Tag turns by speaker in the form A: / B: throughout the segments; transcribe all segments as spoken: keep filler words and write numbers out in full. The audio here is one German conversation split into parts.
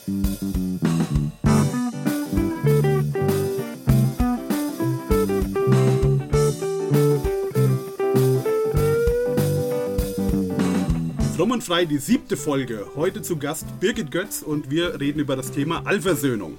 A: Fromm und frei, die siebte Folge. Heute zu Gast Birgit Götz und wir reden über das Thema Allversöhnung.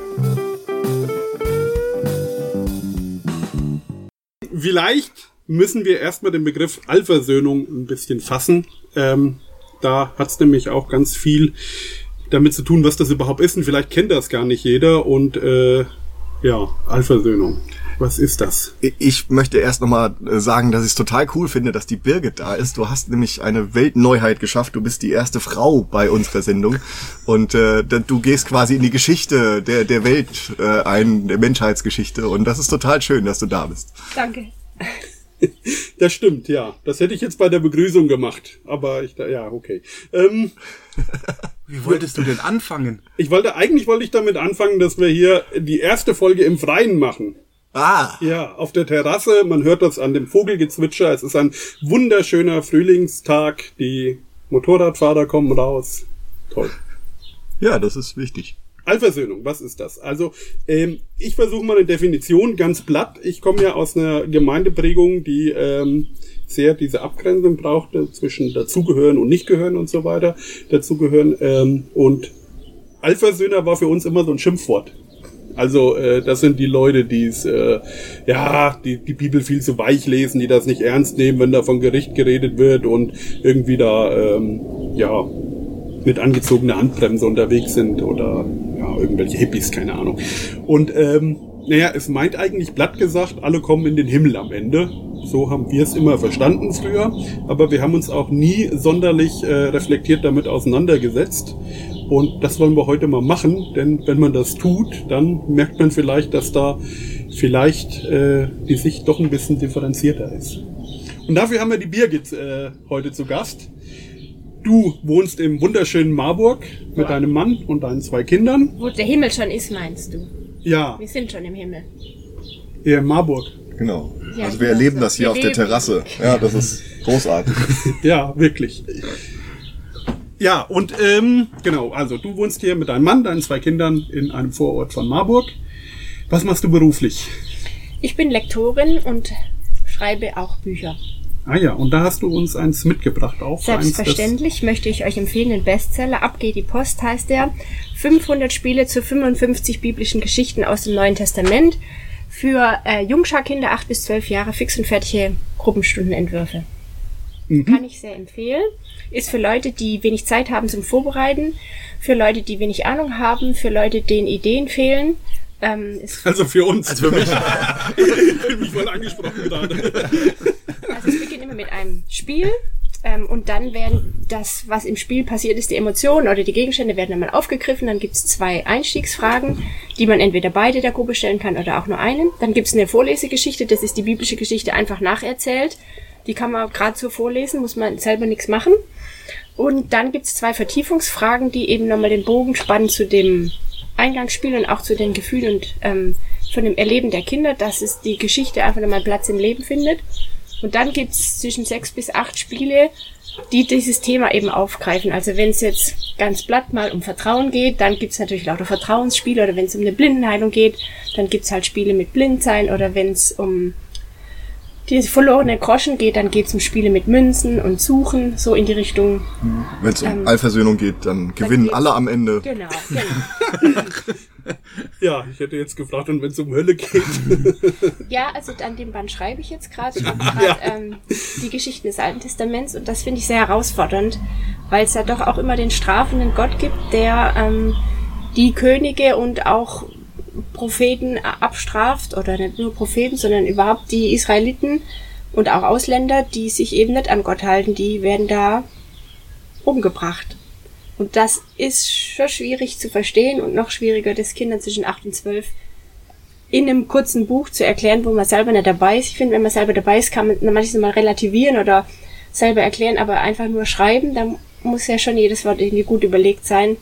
A: Vielleicht müssen wir erstmal den Begriff Allversöhnung ein bisschen fassen. Ähm, da hat es nämlich auch ganz viel damit zu tun, was das überhaupt ist. Und vielleicht kennt das gar nicht jeder. Und äh, ja, Allversöhnung. Was ist das?
B: Ich möchte erst nochmal sagen, dass ich es total cool finde, dass die Birgit da ist. Du hast nämlich eine Weltneuheit geschafft. Du bist die erste Frau bei unserer Sendung. Und äh, du gehst quasi in die Geschichte der, der Welt äh, ein, der Menschheitsgeschichte. Und das ist total schön, dass du da bist.
C: Danke.
A: Das stimmt, ja. Das hätte ich jetzt bei der Begrüßung gemacht. Aber ich, ja, okay. Ähm,
D: Wie wolltest du denn anfangen?
A: Ich wollte, eigentlich wollte ich damit anfangen, dass wir hier die erste Folge im Freien machen.
B: Ah.
A: Ja, auf der Terrasse, man hört das an dem Vogelgezwitscher, es ist ein wunderschöner Frühlingstag, die Motorradfahrer kommen raus. Toll.
B: Ja, das ist wichtig.
A: Allversöhnung, was ist das? Also, ähm, ich versuche mal eine Definition, ganz platt. Ich komme ja aus einer Gemeindeprägung, die ähm, sehr diese Abgrenzung brauchte zwischen dazugehören und Nichtgehören und so weiter. Dazugehören ähm, und Allversöhner war für uns immer so ein Schimpfwort. Also äh, das sind die Leute, die es, äh, ja, die die Bibel viel zu weich lesen, die das nicht ernst nehmen, wenn da von Gericht geredet wird und irgendwie da, ähm, ja, mit angezogener Handbremse unterwegs sind oder ja, irgendwelche Hippies, keine Ahnung. Und ähm, naja, es meint eigentlich platt gesagt, alle kommen in den Himmel am Ende. So haben wir es immer verstanden früher, aber wir haben uns auch nie sonderlich äh, reflektiert damit auseinandergesetzt. Und das wollen wir heute mal machen, denn wenn man das tut, dann merkt man vielleicht, dass da vielleicht äh, die Sicht doch ein bisschen differenzierter ist. Und dafür haben wir die Birgit äh, heute zu Gast. Du wohnst im wunderschönen Marburg mit deinem Mann und deinen zwei Kindern.
C: Wo der Himmel schon ist, meinst du?
A: Ja.
C: Wir sind schon im Himmel.
A: Hier in Marburg.
B: Genau.
C: Ja,
B: also wir erleben das hier
C: wir
B: auf der
C: leben.
B: Terrasse. Ja, das ist großartig.
A: Ja, wirklich. Ja, und ähm, genau, also du wohnst hier mit deinem Mann, deinen zwei Kindern in einem Vorort von Marburg. Was machst du beruflich?
C: Ich bin Lektorin und schreibe auch Bücher.
A: Ah ja, und da hast du uns eins mitgebracht. Auch
C: Selbstverständlich möchte ich euch empfehlen, den Bestseller Ab geht die Post heißt der. fünfhundert Spiele zu fünfundfünfzig biblischen Geschichten aus dem Neuen Testament für äh, Jungscharkinder acht bis zwölf Jahre, fix und fertige Gruppenstundenentwürfe. Mhm. Kann ich sehr empfehlen. Ist für Leute, die wenig Zeit haben zum Vorbereiten, für Leute, die wenig Ahnung haben, für Leute, denen Ideen fehlen. Ähm, ist
A: also für uns.
D: Also für mich.
A: Ich bin mich voll angesprochen gerade.
C: Also es beginnt immer mit einem Spiel ähm, und dann werden das, was im Spiel passiert ist, die Emotionen oder die Gegenstände werden einmal aufgegriffen. Dann gibt es zwei Einstiegsfragen, die man entweder beide der Gruppe stellen kann oder auch nur eine. Dann gibt es eine Vorlesegeschichte, das ist die biblische Geschichte einfach nacherzählt. Die kann man gerade so vorlesen, muss man selber nichts machen. Und dann gibt es zwei Vertiefungsfragen, die eben nochmal den Bogen spannen zu dem Eingangsspiel und auch zu den Gefühlen und ähm, von dem Erleben der Kinder, dass es die Geschichte einfach nochmal Platz im Leben findet. Und dann gibt es zwischen sechs bis acht Spiele, die dieses Thema eben aufgreifen. Also wenn es jetzt ganz platt mal um Vertrauen geht, dann gibt es natürlich lauter Vertrauensspiele. Oder wenn es um eine Blindenheilung geht, dann gibt es halt Spiele mit Blindsein. Oder wenn es um die verlorene Groschen geht, dann geht es um Spiele mit Münzen und Suchen, so in die Richtung.
B: Wenn es um
C: ähm,
B: Allversöhnung geht, dann gewinnen
C: dann
B: alle am Ende.
C: Genau, genau.
A: Ja, ich hätte jetzt gefragt, und wenn es um Hölle geht?
C: Ja, also an dem Band schreibe ich jetzt gerade. Ich habe gerade
A: Ja.
C: ähm, die Geschichten des Alten Testaments und das finde ich sehr herausfordernd, weil es ja doch auch immer den strafenden Gott gibt, der ähm, die Könige und auch Propheten abstraft, oder nicht nur Propheten, sondern überhaupt die Israeliten und auch Ausländer, die sich eben nicht an Gott halten, die werden da umgebracht. Und das ist schon schwierig zu verstehen und noch schwieriger, das Kindern zwischen acht und zwölf in einem kurzen Buch zu erklären, wo man selber nicht dabei ist. Ich finde, wenn man selber dabei ist, kann man manchmal mal relativieren oder selber erklären, aber einfach nur schreiben, da muss ja schon jedes Wort irgendwie gut überlegt sein.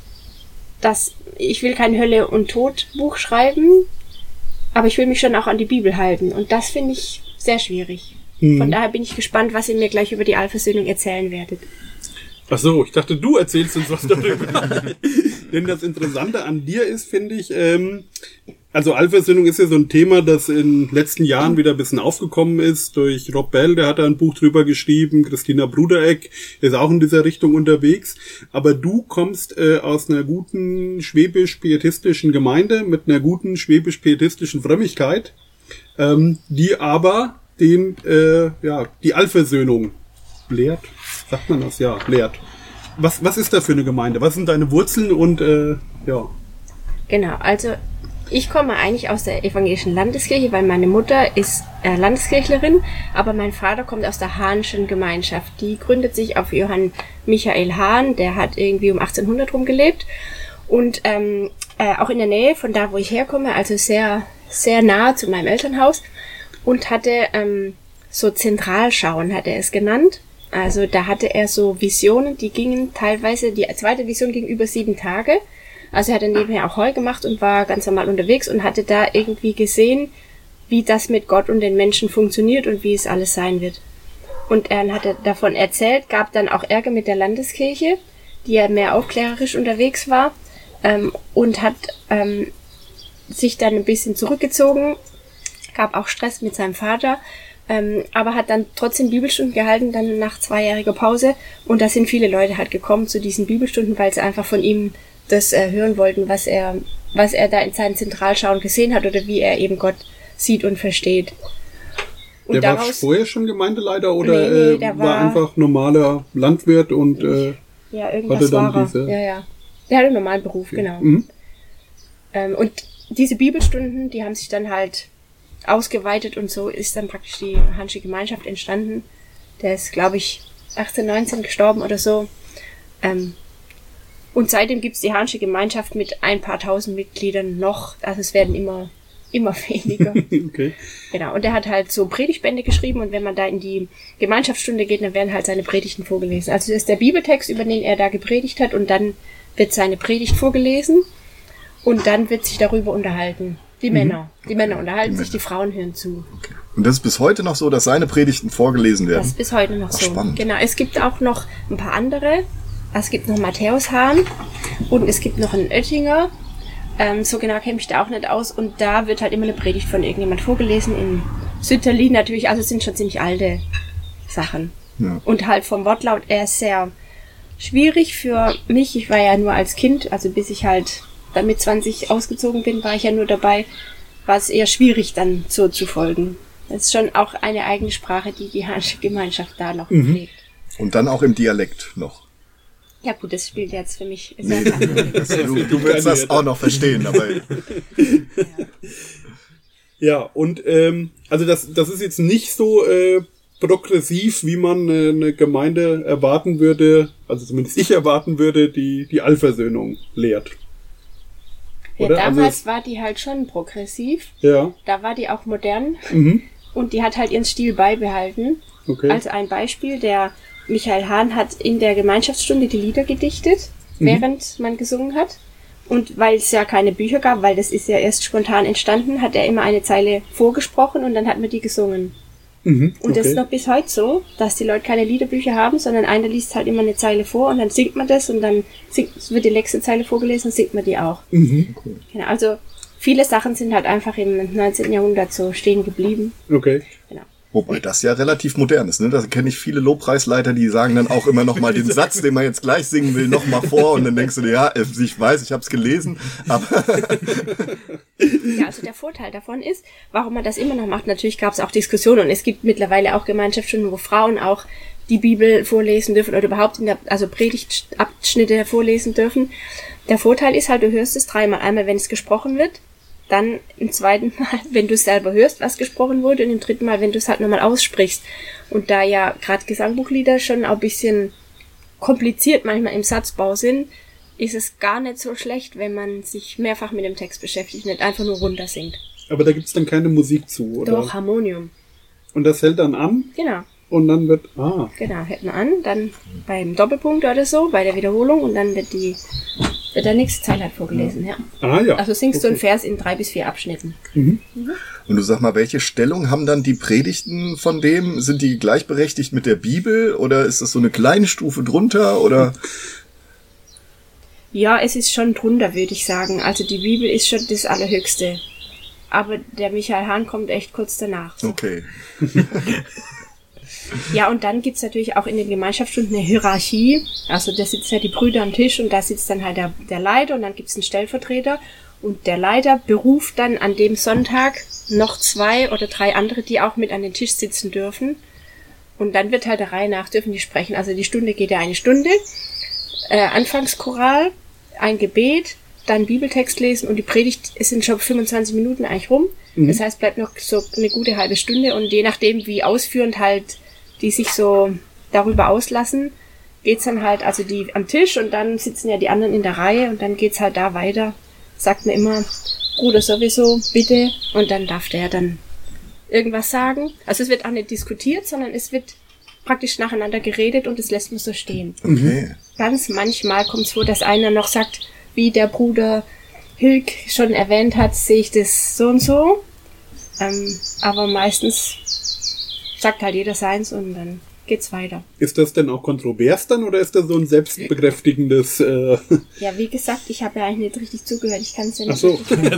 C: Das, ich will kein Hölle- und Tod-Buch schreiben, aber ich will mich schon auch an die Bibel halten. Und das finde ich sehr schwierig. Mhm. Von daher bin ich gespannt, was ihr mir gleich über die Allversöhnung erzählen werdet.
A: Ach so, ich dachte, du erzählst uns was darüber. Denn das Interessante an dir ist, finde ich, ähm, also Allversöhnung ist ja so ein Thema, das in den letzten Jahren wieder ein bisschen aufgekommen ist durch Rob Bell, der hat da ein Buch drüber geschrieben, Christina Brudereck ist auch in dieser Richtung unterwegs, aber du kommst äh, aus einer guten schwäbisch-pietistischen Gemeinde mit einer guten schwäbisch-pietistischen Frömmigkeit, ähm, die aber den, äh, ja, die Allversöhnung lehrt, sagt man das? Ja, lehrt. Was, was ist da für eine Gemeinde? Was sind deine Wurzeln und, äh, ja.
C: Genau, also ich komme eigentlich aus der evangelischen Landeskirche, weil meine Mutter ist äh, Landeskirchlerin, aber mein Vater kommt aus der Hahnschen Gemeinschaft. Die gründet sich auf Johann Michael Hahn, der hat irgendwie um achtzehnhundert rum gelebt und ähm, äh, auch in der Nähe von da, wo ich herkomme, also sehr, sehr nah zu meinem Elternhaus und hatte ähm, so Zentralschauen, hat er es genannt. Also da hatte er so Visionen, die gingen teilweise, die zweite Vision ging über sieben Tage. Also er hat dann nebenher auch Heu gemacht und war ganz normal unterwegs und hatte da irgendwie gesehen, wie das mit Gott und den Menschen funktioniert und wie es alles sein wird. Und er hat davon erzählt, gab dann auch Ärger mit der Landeskirche, die ja mehr aufklärerisch unterwegs war, ähm, und hat ähm, sich dann ein bisschen zurückgezogen, gab auch Stress mit seinem Vater, ähm, aber hat dann trotzdem Bibelstunden gehalten, dann nach zweijähriger Pause. Und da sind viele Leute halt gekommen zu diesen Bibelstunden, weil sie einfach von ihm das äh, hören wollten, was er, was er da in seinen Zentralschauen gesehen hat oder wie er eben Gott sieht und versteht. Und
A: der
C: daraus,
A: war vorher schon Gemeindeleiter oder
C: nee, nee,
A: äh,
C: der
A: war,
C: war
A: einfach normaler Landwirt und äh,
C: ja,
A: hatte
C: irgendwas
A: dann
C: war er.
A: diese...
C: Ja, ja. Der hatte einen normalen Beruf, genau.
A: Mhm.
C: Ähm, und diese Bibelstunden, die haben sich dann halt ausgeweitet und so ist dann praktisch die Hansche Gemeinschaft entstanden. Der ist, glaube ich, achtzehn, neunzehn gestorben oder so. Ähm, und seitdem gibt's die Hansche Gemeinschaft mit ein paar tausend Mitgliedern noch. Also es werden immer, immer weniger.
A: Okay.
C: Genau. Und er hat halt so Predigtbände geschrieben und wenn man da in die Gemeinschaftsstunde geht, dann werden halt seine Predigten vorgelesen. Also das ist der Bibeltext, über den er da gepredigt hat und dann wird seine Predigt vorgelesen und dann wird sich darüber unterhalten. Die mhm. Männer. Die Männer unterhalten die sich, Männer. Die Frauen hören zu.
B: Okay. Und das ist bis heute noch so, dass seine Predigten vorgelesen werden?
C: Das ist bis heute noch
B: Ach,
C: so.
B: Spannend.
C: Genau. Es gibt auch noch ein paar andere. Es gibt noch Matthäus Hahn und es gibt noch einen Oettinger. Ähm, so genau kenne ich da auch nicht aus. Und da wird halt immer eine Predigt von irgendjemand vorgelesen. In Sütterlin natürlich. Also es sind schon ziemlich alte Sachen. Ja. Und halt vom Wortlaut eher sehr schwierig für mich. Ich war ja nur als Kind, also bis ich halt dann mit zwanzig ausgezogen bin, war ich ja nur dabei, war es eher schwierig dann so zu folgen. Das ist schon auch eine eigene Sprache, die die Hansche Gemeinschaft da noch mhm. pflegt.
B: Und dann auch im Dialekt noch.
C: Ja gut, das spielt jetzt für mich sehr nee,
B: du, du willst das auch noch verstehen, aber...
A: ja. ja, und ähm, also das, das ist jetzt nicht so äh, progressiv, wie man äh, eine Gemeinde erwarten würde, also zumindest ich erwarten würde, die die Allversöhnung lehrt.
C: Ja,
A: Oder?
C: damals
A: also,
C: war die halt schon progressiv.
A: Ja.
C: Da war die auch modern.
A: Mhm.
C: Und die hat halt ihren Stil beibehalten. Okay. Als ein Beispiel, der Michael Hahn hat in der Gemeinschaftsstunde die Lieder gedichtet, mhm. während man gesungen hat. Und weil es ja keine Bücher gab, weil das ist ja erst spontan entstanden, hat er immer eine Zeile vorgesprochen und dann hat man die gesungen.
A: Mhm.
C: Und
A: okay.
C: das ist noch bis heute so, dass die Leute keine Liederbücher haben, sondern einer liest halt immer eine Zeile vor und dann singt man das und dann singt, wird die nächste Zeile vorgelesen und singt man die auch.
A: Mhm.
B: Okay.
C: Genau, also viele Sachen sind halt einfach im neunzehnten Jahrhundert so stehen geblieben.
A: Okay.
C: Genau.
B: Wobei das ja relativ modern ist, ne? Da kenne ich viele Lobpreisleiter, die sagen dann auch immer noch mal den Satz, den man jetzt gleich singen will, noch mal vor und dann denkst du dir, ja, ich weiß, ich habe es gelesen, aber
C: ja, also der Vorteil davon ist, warum man das immer noch macht, natürlich gab es auch Diskussionen und es gibt mittlerweile auch Gemeinschaftsstunden, wo Frauen auch die Bibel vorlesen dürfen oder überhaupt in der, also Predigtabschnitte vorlesen dürfen. Der Vorteil ist halt, du hörst es dreimal, einmal, wenn es gesprochen wird, dann im zweiten Mal, wenn du es selber hörst, was gesprochen wurde, und im dritten Mal, wenn du es halt nochmal aussprichst. Und da ja gerade Gesangbuchlieder schon auch ein bisschen kompliziert manchmal im Satzbau sind, ist es gar nicht so schlecht, wenn man sich mehrfach mit dem Text beschäftigt, nicht einfach nur runter singt.
A: Aber da gibt's dann keine Musik zu, oder?
C: Doch, Harmonium.
A: Und das hält dann an?
C: Genau.
A: Und dann wird, ah.
C: Genau, hält man an, dann beim Doppelpunkt oder so, bei der Wiederholung, und dann wird die wird der nächste Zeile halt vorgelesen, ja.
A: Ah, ja.
C: Also singst
A: okay.
C: du einen Vers in drei bis vier Abschnitten.
A: Mhm.
C: Mhm.
B: Und du sag mal, welche Stellung haben dann die Predigten von dem? Sind die gleichberechtigt mit der Bibel oder ist das so eine kleine Stufe drunter oder?
C: Ja, es ist schon drunter, würde ich sagen. Also die Bibel ist schon das Allerhöchste. Aber der Michael Hahn kommt echt kurz danach. So.
B: Okay.
C: Ja, und dann gibt's natürlich auch in den Gemeinschaftsstunden eine Hierarchie. Also da sitzen ja die Brüder am Tisch und da sitzt dann halt der, der Leiter und dann gibt's einen Stellvertreter. Und der Leiter beruft dann an dem Sonntag noch zwei oder drei andere, die auch mit an den Tisch sitzen dürfen. Und dann wird halt der Reihe nach dürfen die sprechen. Also die Stunde geht ja eine Stunde. Äh, Anfangschoral, ein Gebet, dann Bibeltext lesen und die Predigt, es sind schon fünfundzwanzig Minuten eigentlich rum. Mhm. Das heißt, bleibt noch so eine gute halbe Stunde und je nachdem, wie ausführend halt die sich so darüber auslassen, geht's dann halt, also die am Tisch und dann sitzen ja die anderen in der Reihe und dann geht's halt da weiter. Sagt mir immer, Bruder sowieso, bitte, und dann darf der dann irgendwas sagen. Also es wird auch nicht diskutiert, sondern es wird praktisch nacheinander geredet und es lässt man so stehen.
B: Okay.
C: Ganz manchmal kommt es vor, dass einer noch sagt, wie der Bruder Hilk schon erwähnt hat, sehe ich das so und so. Ähm, aber meistens sagt halt jeder seins und dann geht's weiter.
A: Ist das denn auch kontrovers dann oder ist das so ein selbstbekräftigendes... Äh
C: Ja, wie gesagt, ich habe ja eigentlich nicht richtig zugehört. Ich kann es ja nicht
A: Ach so.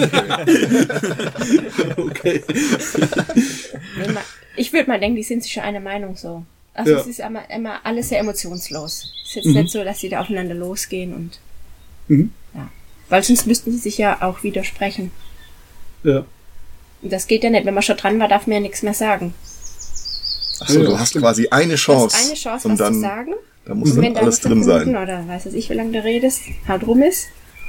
C: richtig
A: Okay.
C: Nee, ma- ich würde mal denken, die sind sich schon einer Meinung so. Also
A: Ja.
C: es ist immer, immer alles sehr emotionslos. Es ist jetzt
A: Mhm.
C: nicht so, dass sie da aufeinander losgehen und
A: Mhm.
C: ja. Weil sonst müssten sie sich ja auch widersprechen.
A: Ja.
C: Und das geht ja nicht. Wenn man schon dran war, darf man ja nichts mehr sagen.
B: Achso,
A: Ja,
B: du hast
A: stimmt.
B: quasi eine
C: Du
B: Chance.
C: hast eine Chance,
B: und
C: was
B: dann,
C: zu sagen.
B: Da muss
C: Und
B: dann
C: wenn
B: alles
C: dann
B: drin
C: Minuten
B: sein.
C: oder weiß was ich, wie lange du redest, halt rum ist,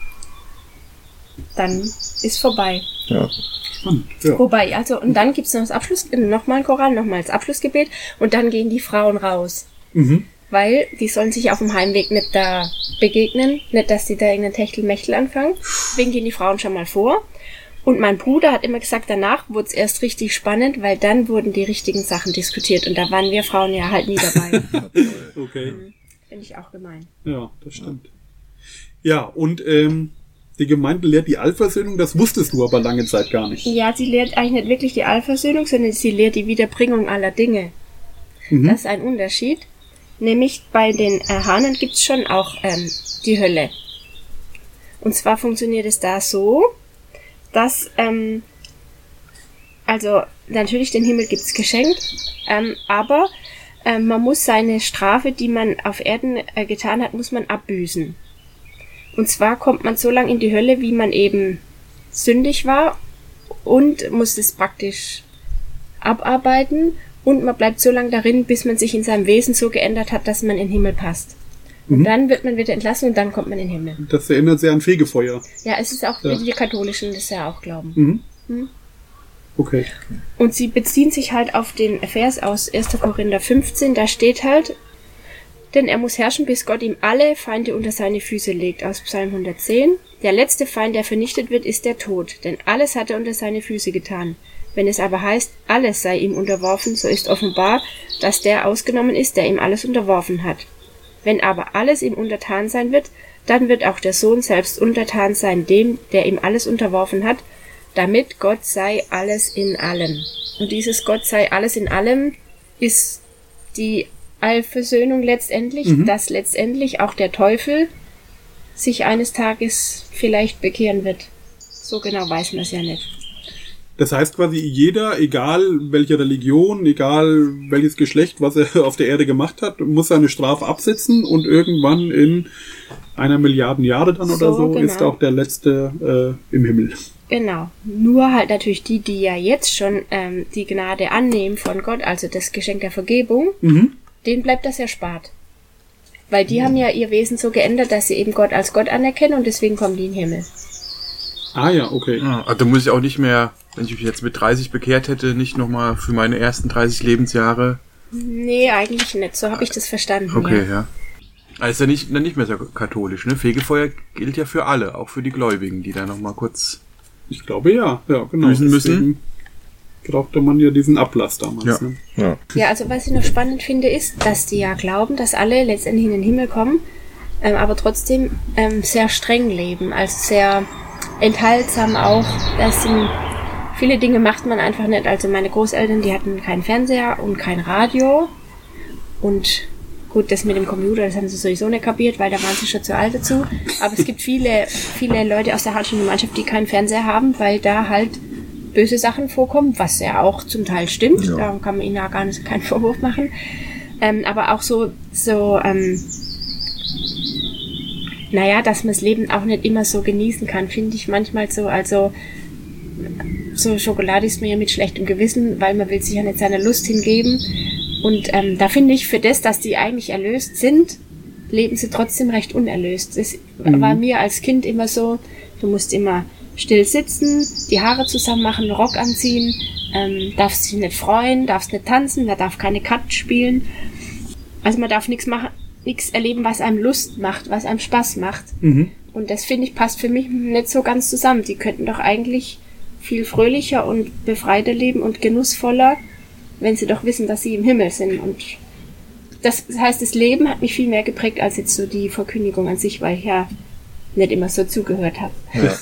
C: dann ist vorbei.
B: Ja.
A: Ja.
C: Wobei, also, und dann gibt's noch das Abschluss, nochmal ein Choral, nochmal das Abschlussgebet und dann gehen die Frauen raus.
A: Mhm.
C: Weil die sollen sich auf dem Heimweg nicht da begegnen, nicht, dass die da irgendein Techtelmechtel anfangen. Deswegen gehen die Frauen schon mal vor. Und mein Bruder hat immer gesagt, danach wurde es erst richtig spannend, weil dann wurden die richtigen Sachen diskutiert. Und da waren wir Frauen ja halt nie dabei.
A: Okay.
C: Finde ich auch gemein.
A: Ja, das stimmt. Ja, und ähm, die Gemeinde lehrt die Allversöhnung, das wusstest du aber lange Zeit gar nicht.
C: Ja, sie lehrt eigentlich nicht wirklich die Allversöhnung, sondern sie lehrt die Wiederbringung aller Dinge.
A: Mhm.
C: Das ist ein Unterschied. Nämlich bei den äh, Hahnen gibt's schon auch ähm, die Hölle. Und zwar funktioniert es da so, dass, ähm, also natürlich den Himmel gibt's geschenkt, ähm, aber ähm, man muss seine Strafe, die man auf Erden äh, getan hat, muss man abbüßen. Und zwar kommt man so lange in die Hölle, wie man eben sündig war und muss es praktisch abarbeiten. Und man bleibt so lange darin, bis man sich in seinem Wesen so geändert hat, dass man in den Himmel passt. Und
A: Mhm.
C: dann wird man wieder entlassen und dann kommt man in den Himmel.
A: Das erinnert sehr an Fegefeuer.
C: Ja, es ist auch,
A: Ja.
C: wie die Katholischen das ja auch glauben.
A: Mhm.
C: Mhm.
A: Okay.
C: Und sie beziehen sich halt auf den Vers aus erster Korinther fünfzehn, da steht halt, denn er muss herrschen, bis Gott ihm alle Feinde unter seine Füße legt, aus Psalm hundertzehn. Der letzte Feind, der vernichtet wird, ist der Tod, denn alles hat er unter seine Füße getan. Wenn es aber heißt, alles sei ihm unterworfen, so ist offenbar, dass der ausgenommen ist, der ihm alles unterworfen hat. Wenn aber alles ihm untertan sein wird, dann wird auch der Sohn selbst untertan sein dem, der ihm alles unterworfen hat, damit Gott sei alles in allem. Und dieses Gott sei alles in allem ist die Allversöhnung letztendlich,
A: Mhm.
C: dass letztendlich auch der Teufel sich eines Tages vielleicht bekehren wird. So genau weiß man es ja nicht.
A: Das heißt quasi, jeder, egal welche Religion, egal welches Geschlecht, was er auf der Erde gemacht hat, muss seine Strafe absitzen und irgendwann in einer Milliarden Jahre dann oder
C: So,
A: so
C: genau.
A: ist auch der Letzte äh, im Himmel.
C: Genau. Nur halt natürlich die, die ja jetzt schon ähm, die Gnade annehmen von Gott, also das Geschenk der Vergebung,
A: Mhm.
C: denen bleibt das erspart. Weil die haben ja ihr Wesen so geändert, dass sie eben Gott als Gott anerkennen und deswegen kommen die in den Himmel.
A: Ah ja, okay.
D: Ah, also da muss ich auch nicht mehr, wenn ich mich jetzt mit dreißig bekehrt hätte, nicht nochmal für meine ersten dreißig Lebensjahre.
C: Nee, eigentlich nicht. So habe ich das verstanden.
D: Okay,
C: Ja.
D: ja. Also ist ja nicht, dann nicht mehr so katholisch, ne? Fegefeuer gilt ja für alle, auch für die Gläubigen, die da nochmal kurz...
A: Ich glaube ja, ja, genau.
D: Müssen, müssen.
A: Deswegen brauchte man ja diesen Ablass damals.
D: Ja.
A: Ne?
B: Ja.
C: Ja, also was ich noch spannend finde, ist, dass die ja glauben, dass alle letztendlich in den Himmel kommen, ähm, aber trotzdem ähm, sehr streng leben, also sehr enthaltsam auch. Das sind viele Dinge macht man einfach nicht. Also meine Großeltern, die hatten keinen Fernseher und kein Radio und Gut, das mit dem Computer, das haben sie sowieso nicht kapiert, weil da waren sie schon zu alt dazu. Aber es gibt viele, viele Leute aus der Hanschen Gemeinschaft, die keinen Fernseher haben, weil da halt böse Sachen vorkommen, was ja auch zum Teil stimmt. Ja. Darum kann man ihnen ja gar nicht keinen Vorwurf machen. Ähm, aber auch so, so, ähm, naja, dass man das Leben auch nicht immer so genießen kann, finde ich manchmal so. Also, so Schokolade isst man ja mit schlechtem Gewissen, weil man will sich ja nicht seiner Lust hingeben. Und ähm, da finde ich, für das, dass die eigentlich erlöst sind, leben sie trotzdem recht unerlöst. Das mhm. war mir als Kind immer so, du musst immer still sitzen, die Haare zusammen machen, einen Rock anziehen, ähm, darfst dich nicht freuen, darfst nicht tanzen, man darf keine Karten spielen. Also man darf nichts machen, nichts erleben, was einem Lust macht, was einem Spaß macht. Mhm. Und das, finde ich, passt für mich nicht so ganz zusammen. Die könnten doch eigentlich viel fröhlicher und befreiter leben und genussvoller, wenn sie doch wissen, dass sie im Himmel sind. Und das heißt, das Leben hat mich viel mehr geprägt als jetzt so die Verkündigung an sich, weil ich ja nicht immer so zugehört habe.
B: Ja.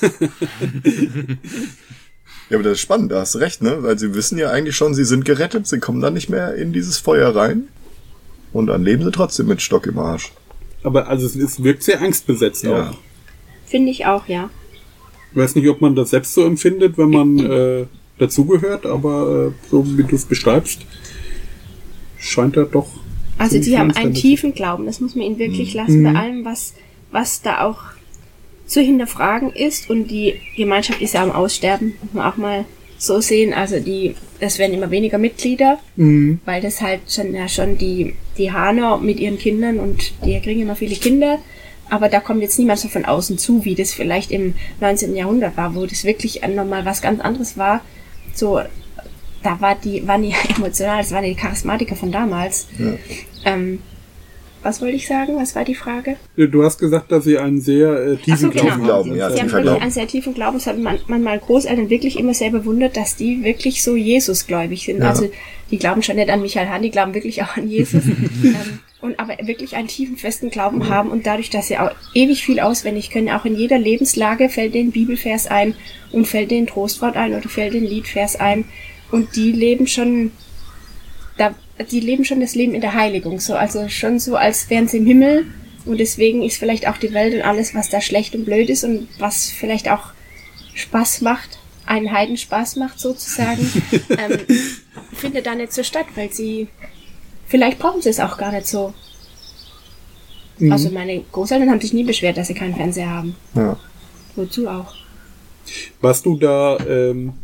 B: Ja, aber das ist spannend, da hast du recht, ne? Weil sie wissen ja eigentlich schon, sie sind gerettet, sie kommen dann nicht mehr in dieses Feuer rein und dann leben sie trotzdem mit Stock im Arsch.
A: Aber also es, es wirkt sehr angstbesetzt
B: ja.
A: auch.
C: Finde ich auch, ja.
A: Ich weiß nicht, ob man das selbst so empfindet, wenn man äh, dazugehört, aber äh, so wie du es beschreibst, scheint er doch...
C: Also die haben einen tiefen Glauben, das muss man ihnen wirklich mhm. lassen, bei allem, was, was da auch zu hinterfragen ist. Und die Gemeinschaft ist ja am Aussterben, muss man auch mal so sehen. Also die, es werden immer weniger Mitglieder, mhm. weil das halt schon, ja schon die, die Hahner mit ihren Kindern und die kriegen immer viele Kinder. Aber da kommt jetzt niemand so von außen zu, wie das vielleicht im neunzehnten Jahrhundert war, wo das wirklich nochmal was ganz anderes war. So, da war die, waren die emotional, das waren die Charismatiker von damals. Ja. Ähm, was wollte ich sagen? Was war die Frage?
A: Du hast gesagt, dass sie einen sehr äh, tiefen
C: so, genau.
A: Glauben
B: Glauben. Ja,
C: sie haben wirklich
B: Glauben.
C: einen sehr tiefen Glauben. Das hat man, man mal Großeltern wirklich immer sehr bewundert, dass die wirklich so Jesusgläubig sind. Ja. Also die glauben schon nicht an Michael Hahn, die glauben wirklich auch an Jesus. ähm, und aber wirklich einen tiefen, festen Glauben mhm. haben. Und dadurch, dass sie auch ewig viel auswendig können, auch in jeder Lebenslage fällt denen Bibelvers ein und fällt denen Trostwort ein oder fällt denen Liedvers ein. Und die leben schon, da, die leben schon das Leben in der Heiligung, so, also schon so, als wären sie im Himmel. Und deswegen ist vielleicht auch die Welt und alles, was da schlecht und blöd ist und was vielleicht auch Spaß macht, einen Heiden Spaß macht sozusagen, ähm, findet da nicht so statt, weil sie, vielleicht brauchen sie es auch gar nicht so. Mhm. Also meine Großeltern haben sich nie beschwert, dass sie keinen Fernseher haben.
B: Ja.
C: Wozu auch?
A: Warst du da ähm,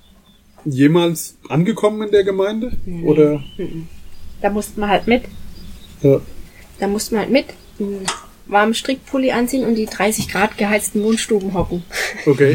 A: jemals angekommen in der Gemeinde?
C: Nee.
A: Oder?
C: Da musste man halt mit.
A: Ja.
C: Da musste man halt mit einen warmen Strickpulli anziehen und die dreißig Grad geheizten Wohnstuben hocken.
A: Okay.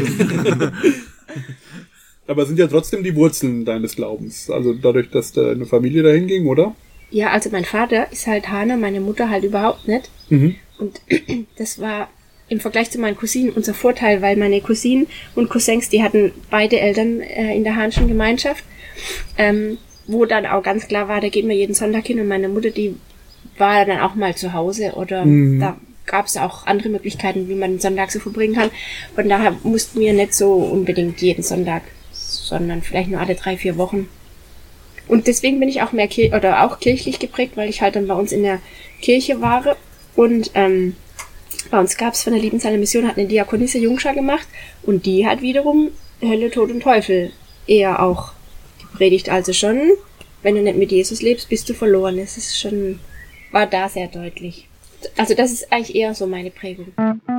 A: Aber sind ja trotzdem die Wurzeln deines Glaubens. Also dadurch, dass deine Familie dahin ging, oder?
C: Ja, also mein Vater ist halt Hahner, meine Mutter halt überhaupt nicht.
A: Mhm.
C: Und das war im Vergleich zu meinen Cousinen unser Vorteil, weil meine Cousinen und Cousins, die hatten beide Eltern äh, in der Hahnschen Gemeinschaft, ähm, wo dann auch ganz klar war, da gehen wir jeden Sonntag hin und meine Mutter, die war dann auch mal zu Hause oder mhm. da gab es auch andere Möglichkeiten, wie man den Sonntag so verbringen kann. Von daher mussten wir nicht so unbedingt jeden Sonntag, sondern vielleicht nur alle drei, vier Wochen. Und deswegen bin ich auch mehr Kir- oder auch kirchlich geprägt, weil ich halt dann bei uns in der Kirche war und ähm, bei uns gab es von der Liebenzeller Mission, hat eine Diakonisse Jungschar gemacht und die hat wiederum Hölle, Tod und Teufel eher auch gepredigt. Also schon, wenn du nicht mit Jesus lebst, bist du verloren. Das ist schon, war da sehr deutlich. Also das ist eigentlich eher so meine Prägung.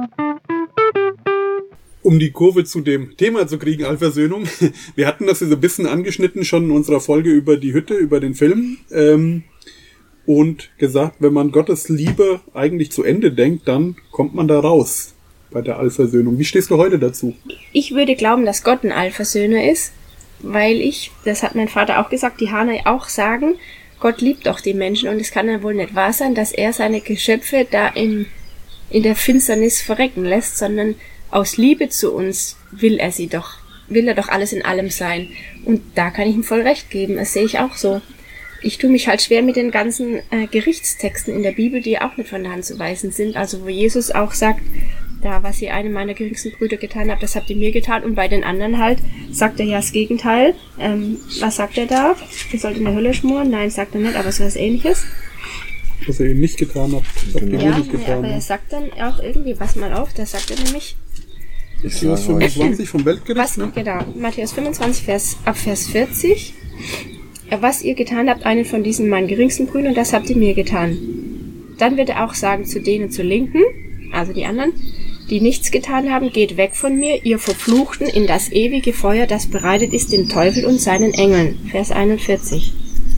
A: Um die Kurve zu dem Thema zu kriegen, Allversöhnung. Wir hatten das ja so ein bisschen angeschnitten schon in unserer Folge über die Hütte, über den Film. Ähm, und gesagt, wenn man Gottes Liebe eigentlich zu Ende denkt, dann kommt man da raus bei der Allversöhnung. Wie stehst du heute dazu?
C: Ich würde glauben, dass Gott ein Allversöhner ist, weil ich, das hat mein Vater auch gesagt, die Hahner auch sagen, Gott liebt doch die Menschen und es kann ja wohl nicht wahr sein, dass er seine Geschöpfe da in, in der Finsternis verrecken lässt, sondern aus Liebe zu uns will er sie doch, will er doch alles in allem sein. Und da kann ich ihm voll recht geben, das sehe ich auch so. Ich tue mich halt schwer mit den ganzen äh, Gerichtstexten in der Bibel, die auch nicht von der Hand zu weisen sind. Also wo Jesus auch sagt, da was ihr einem meiner geringsten Brüder getan habt, das habt ihr mir getan. Und bei den anderen halt sagt er ja das Gegenteil. Ähm, was sagt er da? Ihr sollt in der Hölle schmoren? Nein, sagt er nicht, aber so was Ähnliches.
A: was ihr nicht getan habt, habt ihr
C: Ja,
A: nicht
C: nee,
A: getan.
C: aber er sagt dann auch irgendwie, pass mal auf, da sagt er nämlich,
A: Matthäus fünfundzwanzig vom Weltgericht,
C: was,
A: ne?
C: genau, Matthäus fünfundzwanzig, Vers, ab Vers vierzig, was ihr getan habt, einen von diesen meinen geringsten Brüdern, das habt ihr mir getan. Dann wird er auch sagen zu denen zur Linken, also die anderen, die nichts getan haben, geht weg von mir, ihr Verfluchten, in das ewige Feuer, das bereitet ist dem Teufel und seinen Engeln. Vers einundvierzig.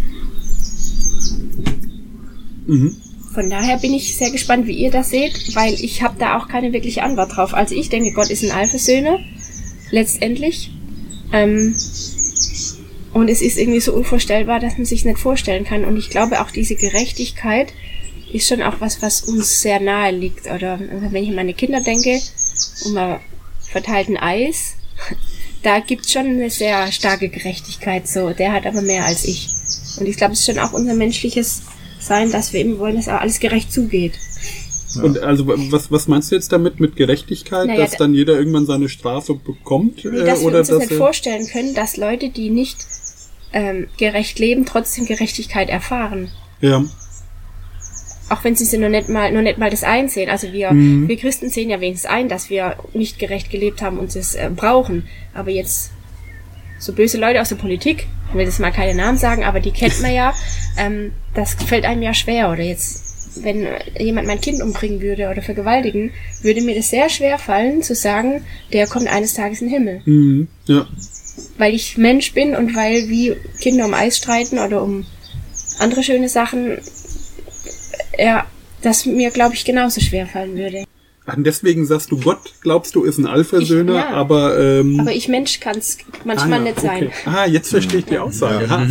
A: Mhm.
C: Von daher bin ich sehr gespannt, wie ihr das seht, weil ich habe da auch keine wirkliche Antwort drauf. Also ich denke, Gott ist ein Allversöhner, letztendlich. Ähm, und es ist irgendwie so unvorstellbar, dass man sich nicht vorstellen kann. Und ich glaube, auch diese Gerechtigkeit ist schon auch was, was uns sehr nahe liegt. Oder wenn ich an meine Kinder denke, um mal verteilten Eis, da gibt's schon eine sehr starke Gerechtigkeit. So, der hat aber mehr als ich. Und ich glaube, es ist schon auch unser menschliches Sein, dass wir eben wollen, dass auch alles gerecht zugeht.
A: Ja. Und also was was meinst du jetzt damit mit Gerechtigkeit,
C: naja,
A: dass dann jeder irgendwann seine Strafe bekommt?
C: Nee, dass
A: äh,
C: wir
A: oder
C: uns das
A: dass
C: nicht vorstellen können, dass Leute, die nicht ähm, gerecht leben, trotzdem Gerechtigkeit erfahren.
A: Ja.
C: Auch wenn sie sie noch nicht mal, noch nicht mal das einsehen. Also wir, mhm. wir Christen sehen ja wenigstens ein, dass wir nicht gerecht gelebt haben und es äh, brauchen. Aber jetzt so böse Leute aus der Politik, ich will jetzt mal keine Namen sagen, aber die kennt man ja, ähm, das fällt einem ja schwer. Oder jetzt, wenn jemand mein Kind umbringen würde oder vergewaltigen, würde mir das sehr schwer fallen, zu sagen, der kommt eines Tages in den Himmel.
A: Mhm. Ja.
C: Weil ich Mensch bin und weil wie Kinder um Eis streiten oder um andere schöne Sachen, ja, das mir, glaube ich, genauso schwer fallen würde.
A: Ach, und deswegen sagst du, Gott, glaubst du, ist ein Allversöhner,
C: Ich- ja.
A: aber... Ähm,
C: Aber ich Mensch kann es manchmal
A: ah, ja,
C: nicht sein.
A: okay. Ah, jetzt verstehe ich die Aussage.
B: Ja.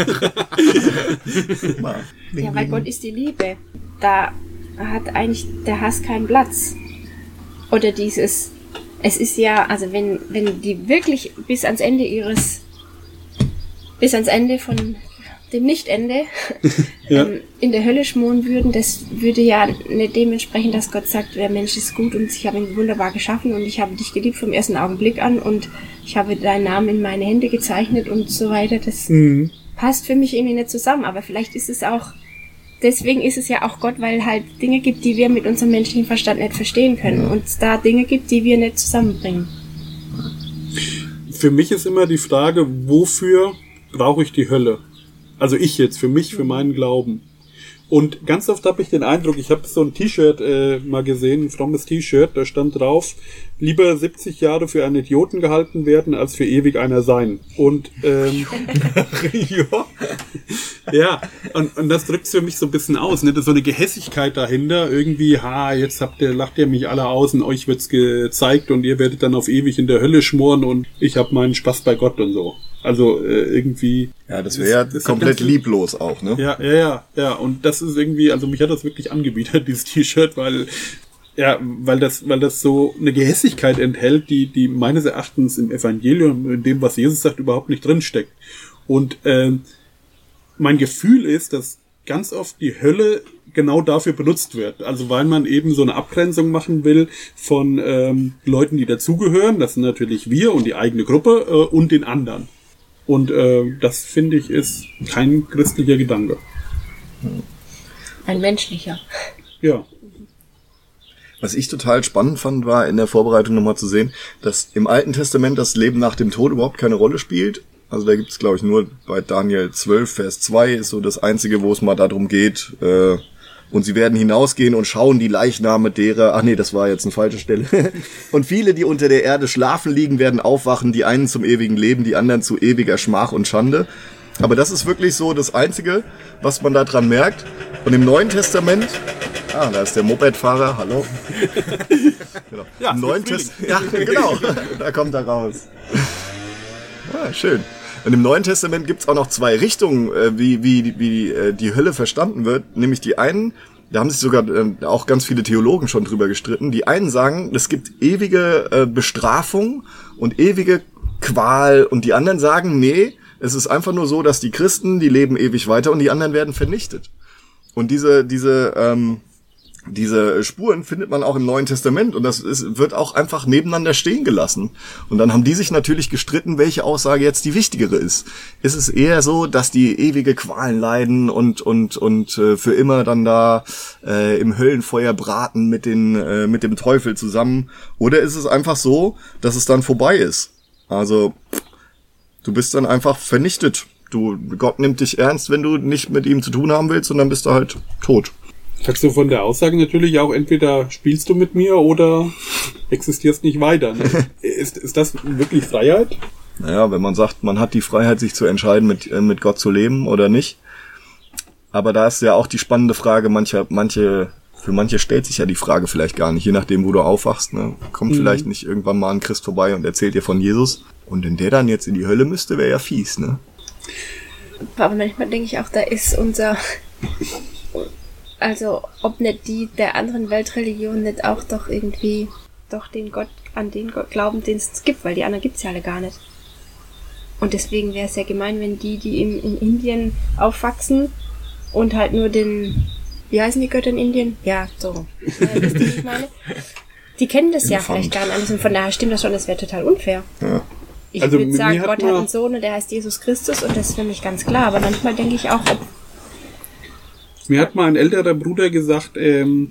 A: Ja.
C: Ja, weil Gott ist die Liebe. Da hat eigentlich der Hass keinen Platz. Oder dieses, es ist ja, also wenn, wenn die wirklich bis ans Ende ihres, bis ans Ende von dem Nichtende
A: Ja.
C: ähm, in der Hölle schmoren würden, das würde ja nicht dementsprechend, dass Gott sagt, der Mensch ist gut und ich habe ihn wunderbar geschaffen und ich habe dich geliebt vom ersten Augenblick an und ich habe deinen Namen in meine Hände gezeichnet und so weiter. Das
A: Mhm.
C: passt für mich irgendwie nicht zusammen, aber vielleicht ist es auch, deswegen ist es ja auch Gott, weil halt Dinge gibt, die wir mit unserem menschlichen Verstand nicht verstehen können und es da Dinge gibt, die wir nicht zusammenbringen.
A: Für mich ist immer die Frage, wofür brauche ich die Hölle? Also ich jetzt, für mich, für meinen Glauben. Und ganz oft habe ich den Eindruck, ich habe so ein T-Shirt äh, mal gesehen, ein frommes T-Shirt, da stand drauf, lieber siebzig Jahre für einen Idioten gehalten werden, als für ewig einer sein. Und ähm, ja, ja, und, und das drückt für mich so ein bisschen aus, ne? Das ist so eine Gehässigkeit dahinter, irgendwie, ha, jetzt habt ihr, lacht ihr mich alle aus und euch wird's gezeigt und ihr werdet dann auf ewig in der Hölle schmoren und ich hab meinen Spaß bei Gott und so. Also äh, irgendwie...
B: Ja, das wäre ja
A: das ist
B: komplett
A: ganz-
B: lieblos auch, ne?
A: Ja, ja, ja, ja. Und das ist irgendwie, also mich hat das wirklich angebietet, dieses T-Shirt, weil, ja, weil das, weil das so eine Gehässigkeit enthält, die, die meines Erachtens im Evangelium, in dem, was Jesus sagt, überhaupt nicht drinsteckt. Und ähm, mein Gefühl ist, dass ganz oft die Hölle genau dafür benutzt wird. Also weil man eben so eine Abgrenzung machen will von ähm, Leuten, die dazugehören. Das sind natürlich wir und die eigene Gruppe äh, und den anderen. Und äh, das, finde ich, ist kein christlicher Gedanke.
C: Ein menschlicher.
A: Ja.
B: Was ich total spannend fand, war in der Vorbereitung nochmal zu sehen, dass im Alten Testament das Leben nach dem Tod überhaupt keine Rolle spielt. Also da gibt's, glaube ich, nur bei Daniel zwölf, Vers zwei ist so das Einzige, wo es mal darum geht, äh, und sie werden hinausgehen und schauen die Leichname derer, ach nee, das war jetzt eine falsche Stelle. Und viele, die unter der Erde schlafen liegen, werden aufwachen, die einen zum ewigen Leben, die anderen zu ewiger Schmach und Schande. Aber das ist wirklich so das Einzige, was man da dran merkt. Und im Neuen Testament, ah, da ist der Mopedfahrer, hallo. Genau.
A: Ja,
B: Im Neuen
A: Frühling.
B: Testament, ja, genau, da kommt er raus. Ah, schön. Und im Neuen Testament gibt's auch noch zwei Richtungen, äh, wie, wie, wie äh, die Hölle verstanden wird. Nämlich die einen, da haben sich sogar äh, auch ganz viele Theologen schon drüber gestritten. Die einen sagen, es gibt ewige äh, Bestrafung und ewige Qual. Und die anderen sagen, nee, es ist einfach nur so, dass die Christen, die leben ewig weiter und die anderen werden vernichtet. Und diese, diese ähm, diese Spuren findet man auch im Neuen Testament und das ist, wird auch einfach nebeneinander stehen gelassen. Und dann haben die sich natürlich gestritten, welche Aussage jetzt die wichtigere ist. Ist es eher so, dass die ewige Qualen leiden und und und äh, für immer dann da äh, im Höllenfeuer braten mit den äh, mit dem Teufel zusammen? Oder ist es einfach so, dass es dann vorbei ist? Also du bist dann einfach vernichtet. Du, Gott nimmt dich ernst, wenn du nicht mit ihm zu tun haben willst, und dann bist du halt tot.
A: Sagst du von der Aussage natürlich auch, entweder spielst du mit mir oder existierst nicht weiter. Ne? ist, ist das wirklich Freiheit?
B: Naja, wenn man sagt, man hat die Freiheit, sich zu entscheiden, mit, äh, mit Gott zu leben oder nicht. Aber da ist ja auch die spannende Frage, manche, manche, für manche stellt sich ja die Frage vielleicht gar nicht, je nachdem, wo du aufwachst. Ne? Kommt mhm. vielleicht nicht irgendwann mal ein Christ vorbei und erzählt dir von Jesus. Und wenn der dann jetzt in die Hölle müsste, wäre ja fies, ne?
C: Aber manchmal denke ich auch, da ist unser... Also, ob nicht die der anderen Weltreligionen nicht auch doch irgendwie doch den Gott, an den Gott glauben, den es gibt, weil die anderen gibt's ja alle gar nicht. Und deswegen wäre es ja gemein, wenn die, die in, in Indien aufwachsen und halt nur den, wie heißen die Götter in Indien? Ja, so. Ja, wisst ihr, wie ich meine? Die kennen das ja vielleicht gar nicht alles und von daher stimmt das schon, das wäre total unfair. Ja. Ich
A: also,
C: würde sagen, Gott hat einen Sohn und der heißt Jesus Christus und das ist für mich ganz klar, aber manchmal denke ich auch, ob
A: Mir hat mal ein älterer Bruder gesagt, ähm,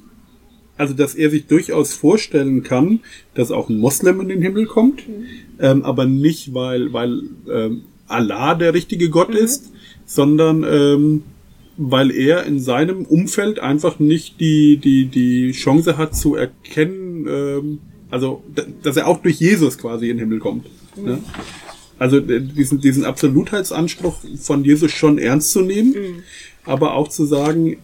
A: also dass er sich durchaus vorstellen kann, dass auch ein Moslem in den Himmel kommt, mhm. ähm, aber nicht, weil weil ähm, Allah der richtige Gott mhm. ist, sondern ähm, weil er in seinem Umfeld einfach nicht die die die Chance hat zu erkennen, ähm, also d- dass er auch durch Jesus quasi in den Himmel kommt. Mhm. Ne? Also äh, diesen diesen Absolutheitsanspruch von Jesus schon ernst zu nehmen. Mhm. Aber auch zu sagen,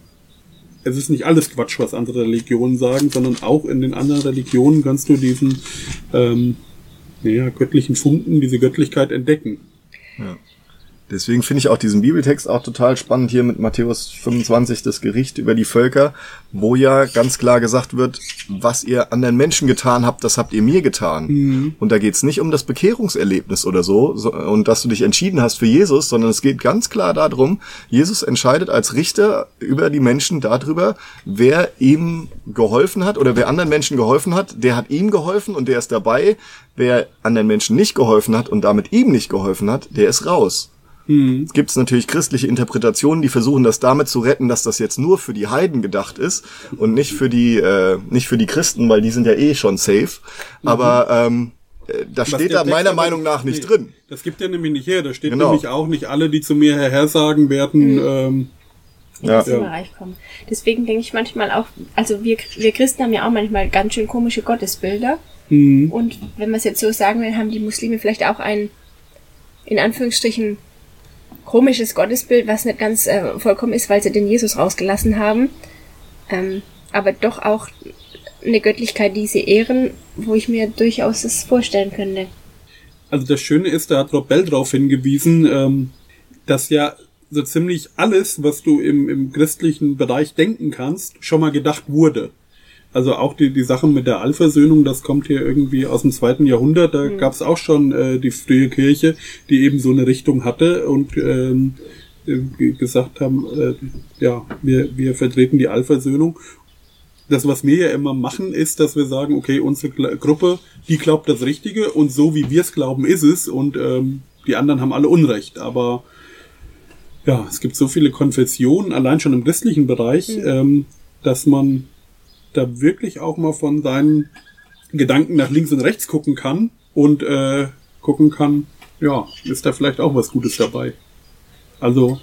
A: es ist nicht alles Quatsch, was andere Religionen sagen, sondern auch in den anderen Religionen kannst du diesen ähm, ja, göttlichen Funken, diese Göttlichkeit entdecken.
B: Ja. Deswegen finde ich auch diesen Bibeltext auch total spannend hier mit Matthäus fünfundzwanzig, das Gericht über die Völker, wo ja ganz klar gesagt wird, was ihr anderen Menschen getan habt, das habt ihr mir getan. Mhm. Und da geht's nicht um das Bekehrungserlebnis oder so, so und dass du dich entschieden hast für Jesus, sondern es geht ganz klar darum, Jesus entscheidet als Richter über die Menschen darüber, wer ihm geholfen hat oder wer anderen Menschen geholfen hat, der hat ihm geholfen und der ist dabei. Wer anderen Menschen nicht geholfen hat und damit ihm nicht geholfen hat, der ist raus. Mhm. Gibt es natürlich christliche Interpretationen, die versuchen, das damit zu retten, dass das jetzt nur für die Heiden gedacht ist und nicht für die äh, nicht für die Christen, weil die sind ja eh schon safe. Mhm. Aber ähm, äh, das Was steht da meiner Text Meinung nach nicht nee, drin.
A: Das gibt ja nämlich nicht her. Da steht genau. nämlich auch nicht alle, die zu mir Herr, Herr sagen werden. Mhm. Ähm,
C: in das ja. Bereich kommen. Deswegen denke ich manchmal auch, also wir wir Christen haben ja auch manchmal ganz schön komische Gottesbilder. Mhm. Und wenn man es jetzt so sagen will, haben die Muslime vielleicht auch ein in Anführungsstrichen komisches Gottesbild, was nicht ganz äh, vollkommen ist, weil sie den Jesus rausgelassen haben, ähm, aber doch auch eine Göttlichkeit, die sie ehren, wo ich mir durchaus das vorstellen könnte.
A: Also das Schöne ist, da hat Rob Bell darauf hingewiesen, ähm, dass ja so ziemlich alles, was du im, im christlichen Bereich denken kannst, schon mal gedacht wurde. Also auch die die Sachen mit der Allversöhnung, das kommt hier irgendwie aus dem zweiten Jahrhundert. Da mhm. gab es auch schon äh, die frühe Kirche, die eben so eine Richtung hatte und ähm, äh, gesagt haben, äh, ja, wir wir vertreten die Allversöhnung. Das, was wir ja immer machen, ist, dass wir sagen, okay, unsere Gla- Gruppe, die glaubt das Richtige und so wie wir es glauben, ist es und ähm, die anderen haben alle Unrecht. Aber ja, es gibt so viele Konfessionen, allein schon im christlichen Bereich, mhm. ähm, dass man da wirklich auch mal von seinen Gedanken nach links und rechts gucken kann und äh, gucken kann, ja, ist da vielleicht auch was Gutes dabei. Also,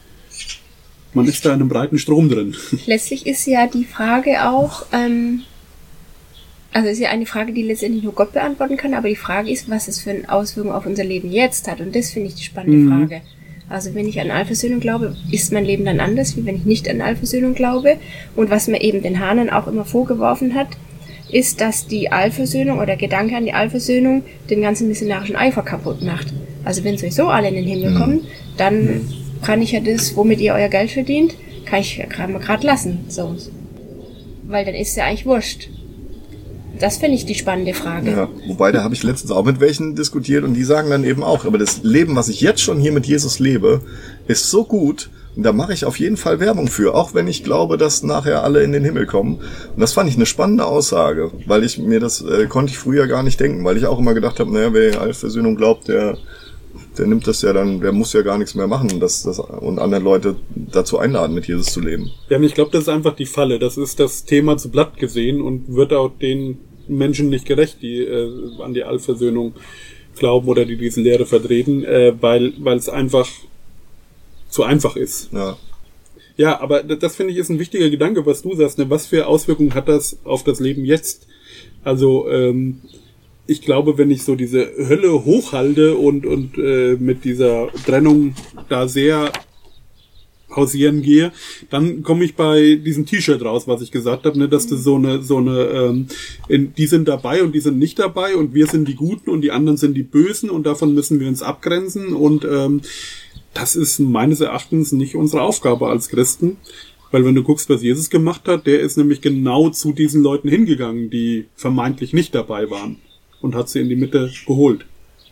A: man ist da in einem breiten Strom drin.
C: Letztlich ist ja die Frage auch, ähm, also ist ja eine Frage, die letztendlich nur Gott beantworten kann, aber die Frage ist, was es für eine Auswirkung auf unser Leben jetzt hat. Und das finde ich die spannende mhm. Frage. Also wenn ich an Allversöhnung glaube, ist mein Leben dann anders, wie wenn ich nicht an Allversöhnung glaube. Und was mir eben den Hahnen auch immer vorgeworfen hat, ist, dass die Allversöhnung oder der Gedanke an die Allversöhnung den ganzen missionarischen Eifer kaputt macht. Also wenn sowieso alle in den Himmel mhm. kommen, dann kann ich ja das, womit ihr euer Geld verdient, kann ich ja gerade mal gerade lassen. So. Weil dann ist ja eigentlich wurscht. Das finde ich die spannende Frage.
B: Ja, wobei, da habe ich letztens auch mit welchen diskutiert und die sagen dann eben auch, aber das Leben, was ich jetzt schon hier mit Jesus lebe, ist so gut, und da mache ich auf jeden Fall Werbung für, auch wenn ich glaube, dass nachher alle in den Himmel kommen. Und das fand ich eine spannende Aussage, weil ich mir das, äh, konnte ich früher gar nicht denken, weil ich auch immer gedacht habe, naja, wer an Versöhnung glaubt, der der nimmt das ja dann, der muss ja gar nichts mehr machen, das, das, und andere Leute dazu einladen, mit Jesus zu leben.
A: Ja, und ich glaube, das ist einfach die Falle. Das ist das Thema zu Blatt gesehen und wird auch den Menschen nicht gerecht, die äh, an die Allversöhnung glauben oder die diese Lehre vertreten, äh, weil weil es einfach zu einfach ist.
B: Ja.
A: Ja, aber das, das finde ich ist ein wichtiger Gedanke, was du sagst. Ne? Was für Auswirkungen hat das auf das Leben jetzt? Also ähm, ich glaube, wenn ich so diese Hölle hochhalte und und äh, mit dieser Trennung da sehr hausieren gehe, dann komme ich bei diesem T-Shirt raus, was ich gesagt habe, ne, dass das so eine so eine ähm, in, die sind dabei und die sind nicht dabei und wir sind die Guten und die anderen sind die Bösen und davon müssen wir uns abgrenzen und ähm, das ist meines Erachtens nicht unsere Aufgabe als Christen, weil wenn du guckst, was Jesus gemacht hat, der ist nämlich genau zu diesen Leuten hingegangen, die vermeintlich nicht dabei waren. Und hat sie in die Mitte geholt.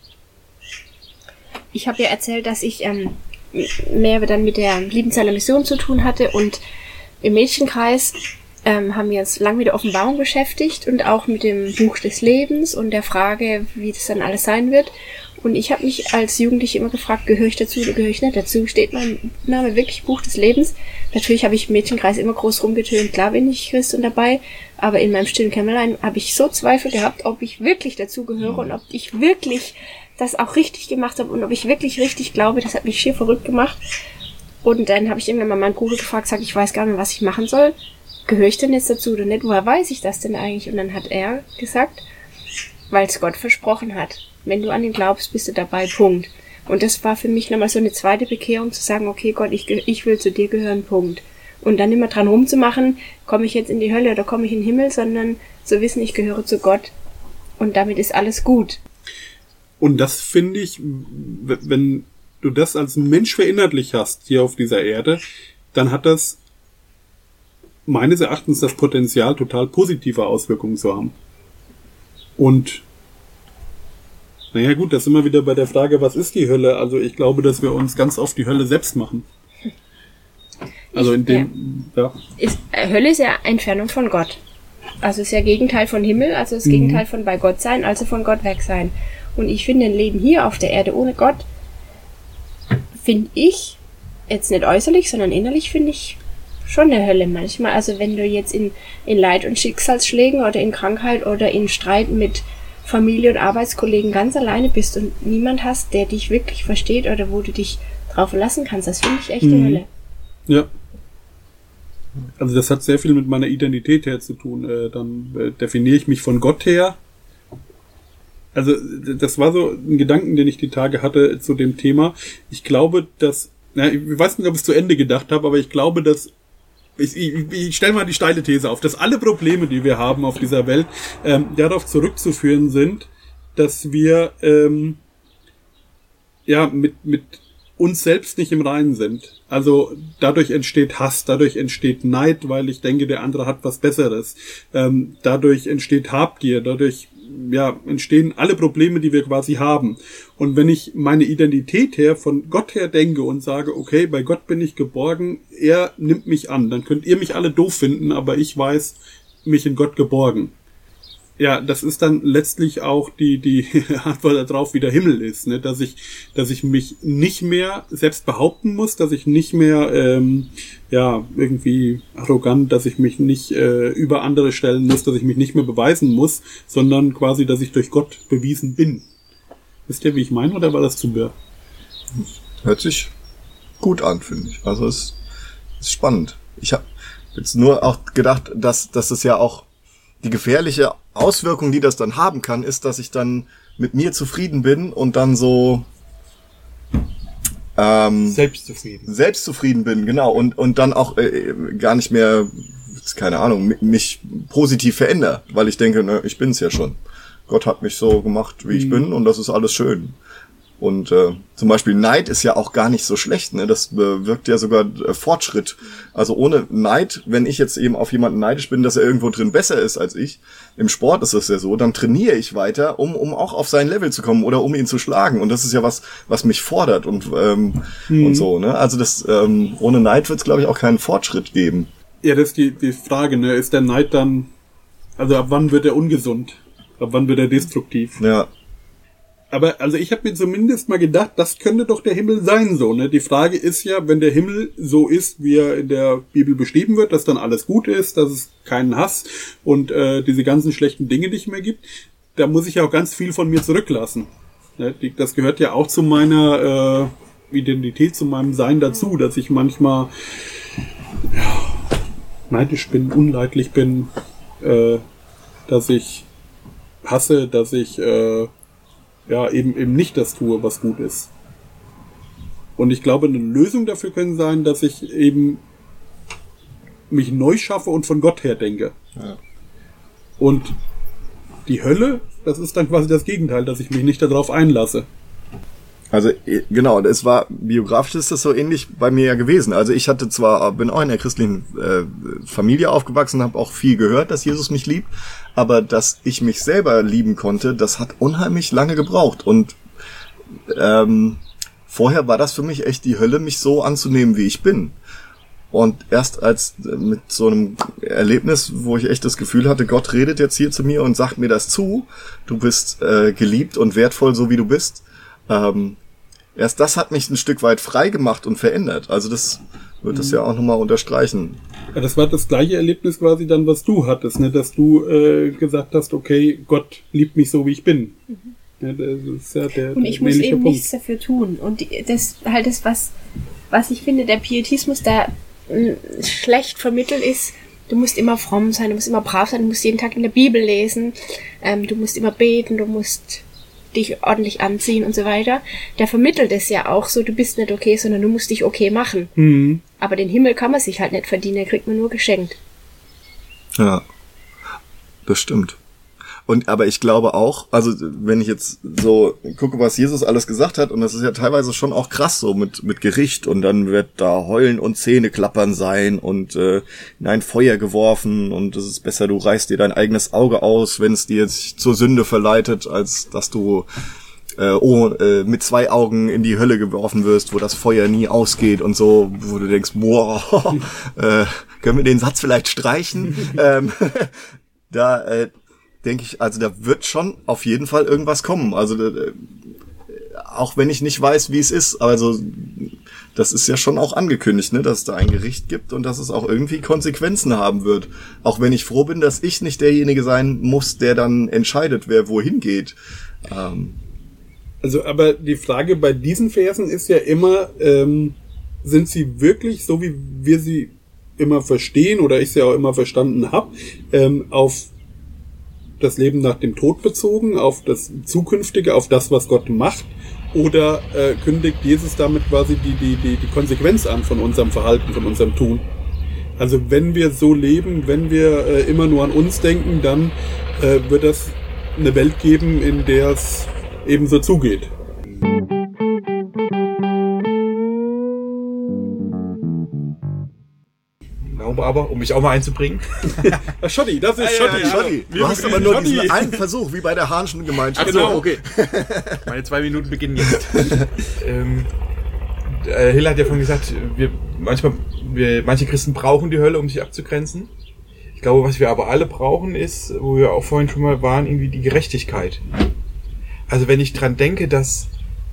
C: Ich habe ja erzählt, dass ich ähm, mehr dann mit der Liebenzeller Mission zu tun hatte und im Mädchenkreis ähm, haben wir uns lang mit der Offenbarung beschäftigt und auch mit dem Buch des Lebens und der Frage, wie das dann alles sein wird. Und ich habe mich als Jugendliche immer gefragt, gehöre ich dazu oder gehöre ich nicht dazu? Steht mein Name wirklich Buch des Lebens? Natürlich habe ich im Mädchenkreis immer groß rumgetönt, klar bin ich Christin dabei, aber in meinem stillen Kämmerlein habe ich so Zweifel gehabt, ob ich wirklich dazu gehöre und ob ich wirklich das auch richtig gemacht habe und ob ich wirklich richtig glaube. Das hat mich schier verrückt gemacht. Und dann habe ich irgendwann mal meinen Bruder gefragt, sag, ich weiß gar nicht, was ich machen soll. Gehöre ich denn jetzt dazu oder nicht? Woher weiß ich das denn eigentlich? Und dann hat er gesagt, weil es Gott versprochen hat. Wenn du an ihn glaubst, bist du dabei, Punkt. Und das war für mich nochmal so eine zweite Bekehrung, zu sagen, okay Gott, ich, ich will zu dir gehören, Punkt. Und dann immer dran rumzumachen, komme ich jetzt in die Hölle oder komme ich in den Himmel, sondern zu wissen, ich gehöre zu Gott. Und damit ist alles gut.
A: Und das finde ich, wenn du das als Mensch verinnerlicht hast, hier auf dieser Erde, dann hat das meines Erachtens das Potenzial, total positive Auswirkungen zu haben. Und naja gut, das sind wir wieder bei der Frage, was ist die Hölle? Also ich glaube, dass wir uns ganz oft die Hölle selbst machen. Also in dem, ja. ja.
C: Ist, äh, Hölle ist ja Entfernung von Gott. Also ist ja Gegenteil von Himmel, also das mhm. Gegenteil von bei Gott sein, also von Gott weg sein. Und ich finde, ein Leben hier auf der Erde ohne Gott, finde ich, jetzt nicht äußerlich, sondern innerlich, finde ich schon eine Hölle manchmal. Also wenn du jetzt in, in Leid und Schicksalsschlägen oder in Krankheit oder in Streit mit Familie und Arbeitskollegen ganz alleine bist und niemand hast, der dich wirklich versteht oder wo du dich drauf verlassen kannst, das finde ich echt eine mhm. Hölle.
A: Ja. Also das hat sehr viel mit meiner Identität her zu tun. Äh, dann äh, definiere ich mich von Gott her. Also das war so ein Gedanken, den ich die Tage hatte zu dem Thema. Ich glaube, dass, na, ich weiß nicht, ob ich es zu Ende gedacht habe, aber ich glaube, dass Ich, ich, ich stelle mal die steile These auf, dass alle Probleme, die wir haben auf dieser Welt, ähm, darauf zurückzuführen sind, dass wir ähm, ja mit mit uns selbst nicht im Reinen sind. Also dadurch entsteht Hass, dadurch entsteht Neid, weil ich denke, der andere hat was Besseres. Ähm, dadurch entsteht Habgier, dadurch ja entstehen alle Probleme, die wir quasi haben. Und wenn ich meine Identität her von Gott her denke und sage, okay, bei Gott bin ich geborgen, er nimmt mich an, dann könnt ihr mich alle doof finden, aber ich weiß mich in Gott geborgen. Ja, das ist dann letztlich auch die die Antwort darauf, wie der Himmel ist, ne? Dass ich dass ich mich nicht mehr selbst behaupten muss, dass ich nicht mehr ähm, ja irgendwie arrogant, dass ich mich nicht äh, über andere stellen muss, dass ich mich nicht mehr beweisen muss, sondern quasi, dass ich durch Gott bewiesen bin. Wisst ihr, wie ich meine, oder war das zu bär?
B: Hört sich gut an, finde ich. Also es ist spannend. Ich habe jetzt nur auch gedacht, dass dass es ja auch die gefährliche Auswirkung, die das dann haben kann, ist, dass ich dann mit mir zufrieden bin und dann so ähm,
A: selbstzufrieden.
B: Selbstzufrieden bin, genau. Und und dann auch äh, gar nicht mehr, keine Ahnung, mich positiv verändere, weil ich denke, ne, ich bin's ja schon. Gott hat mich so gemacht, wie ich mhm. bin und das ist alles schön. Und äh, zum Beispiel Neid ist ja auch gar nicht so schlecht, ne? Das bewirkt ja sogar äh, Fortschritt. Also ohne Neid, wenn ich jetzt eben auf jemanden neidisch bin, dass er irgendwo drin besser ist als ich, im Sport ist das ja so, dann trainiere ich weiter, um um auch auf sein Level zu kommen oder um ihn zu schlagen. Und das ist ja was, was mich fordert und ähm, mhm. und so, ne? Also das ähm, ohne Neid wird es, glaube ich, auch keinen Fortschritt geben.
A: Ja, das ist die, die Frage, ne? Ist der Neid dann, also ab wann wird er ungesund? Ab wann wird er destruktiv?
B: Ja.
A: Aber also ich habe mir zumindest mal gedacht, das könnte doch der Himmel sein, so, ne? Die Frage ist ja, wenn der Himmel so ist, wie er in der Bibel beschrieben wird, dass dann alles gut ist, dass es keinen Hass und äh, diese ganzen schlechten Dinge nicht mehr gibt, da muss ich ja auch ganz viel von mir zurücklassen. Ne? Die, das gehört ja auch zu meiner äh, Identität, zu meinem Sein dazu, dass ich manchmal ja, neidisch bin, unleidlich bin, äh, dass ich hasse, dass ich äh, ja eben eben nicht das tue, was gut ist. Und ich glaube, eine Lösung dafür können sein, dass ich eben mich neu schaffe und von Gott her denke.
B: Ja.
A: Und die Hölle, das ist dann quasi das Gegenteil, dass ich mich nicht darauf einlasse.
B: Also genau, es war biografisch ist das so ähnlich bei mir ja gewesen. Also ich hatte zwar bin auch in der christlichen äh, Familie aufgewachsen, habe auch viel gehört, dass Jesus mich liebt, aber dass ich mich selber lieben konnte, das hat unheimlich lange gebraucht. Und ähm, vorher war das für mich echt die Hölle, mich so anzunehmen, wie ich bin. Und erst als mit so einem Erlebnis, wo ich echt das Gefühl hatte, Gott redet jetzt hier zu mir und sagt mir das zu, du bist äh, geliebt und wertvoll, so wie du bist. Ähm, erst das hat mich ein Stück weit frei gemacht und verändert. Also das wird das ja auch nochmal unterstreichen.
A: Ja, das war das gleiche Erlebnis quasi dann, was du hattest, ne? Dass du äh, gesagt hast, okay, Gott liebt mich so, wie ich bin. Mhm. Ja, das ist ja der,
C: und ich
A: der
C: muss eben
A: Punkt.
C: nichts dafür tun. Und die, das halt das, was, was ich finde, der Pietismus da mh, schlecht vermittelt ist. Du musst immer fromm sein, du musst immer brav sein, du musst jeden Tag in der Bibel lesen, ähm, du musst immer beten, du musst dich ordentlich anziehen und so weiter. Der vermittelt es ja auch so, du bist nicht okay, sondern du musst dich okay machen.
A: Mhm.
C: Aber den Himmel kann man sich halt nicht verdienen, den kriegt man nur geschenkt.
B: Ja, das stimmt. Und aber ich glaube auch, also wenn ich jetzt so gucke, was Jesus alles gesagt hat, und das ist ja teilweise schon auch krass so mit mit Gericht, und dann wird da Heulen und Zähne klappern sein und äh, in ein Feuer geworfen, und es ist besser, du reißt dir dein eigenes Auge aus, wenn es dir jetzt zur Sünde verleitet, als dass du äh, oh, äh, mit zwei Augen in die Hölle geworfen wirst, wo das Feuer nie ausgeht und so, wo du denkst, boah, äh, können wir den Satz vielleicht streichen? ähm, da äh, denke ich, also da wird schon auf jeden Fall irgendwas kommen. Also äh, auch wenn ich nicht weiß, wie es ist, also das ist ja schon auch angekündigt, ne, dass es da ein Gericht gibt und dass es auch irgendwie Konsequenzen haben wird. Auch wenn ich froh bin, dass ich nicht derjenige sein muss, der dann entscheidet, wer wohin geht. Ähm.
A: Also, aber die Frage bei diesen Versen ist ja immer, ähm, sind sie wirklich, so wie wir sie immer verstehen oder ich sie auch immer verstanden habe, ähm, auf das Leben nach dem Tod bezogen, auf das Zukünftige, auf das, was Gott macht, oder äh, kündigt Jesus damit quasi die, die, die, die Konsequenz an von unserem Verhalten, von unserem Tun? Also wenn wir so leben, wenn wir äh, immer nur an uns denken, dann äh, wird es eine Welt geben, in der es eben so zugeht.
D: Aber, um mich auch mal einzubringen.
A: Schotti, das ist
B: ja,
A: Schotti.
B: Ja, ja, Schotti. Du hast aber nur diesen einen Versuch, wie bei der Hahnschen Gemeinschaft.
D: Ach so, okay. Meine zwei Minuten beginnen jetzt. ähm, äh, Hill hat ja vorhin gesagt, wir, manchmal, wir, manche Christen brauchen die Hölle, um sich abzugrenzen. Ich glaube, was wir aber alle brauchen, ist, wo wir auch vorhin schon mal waren, irgendwie die Gerechtigkeit. Also wenn ich dran denke, dass,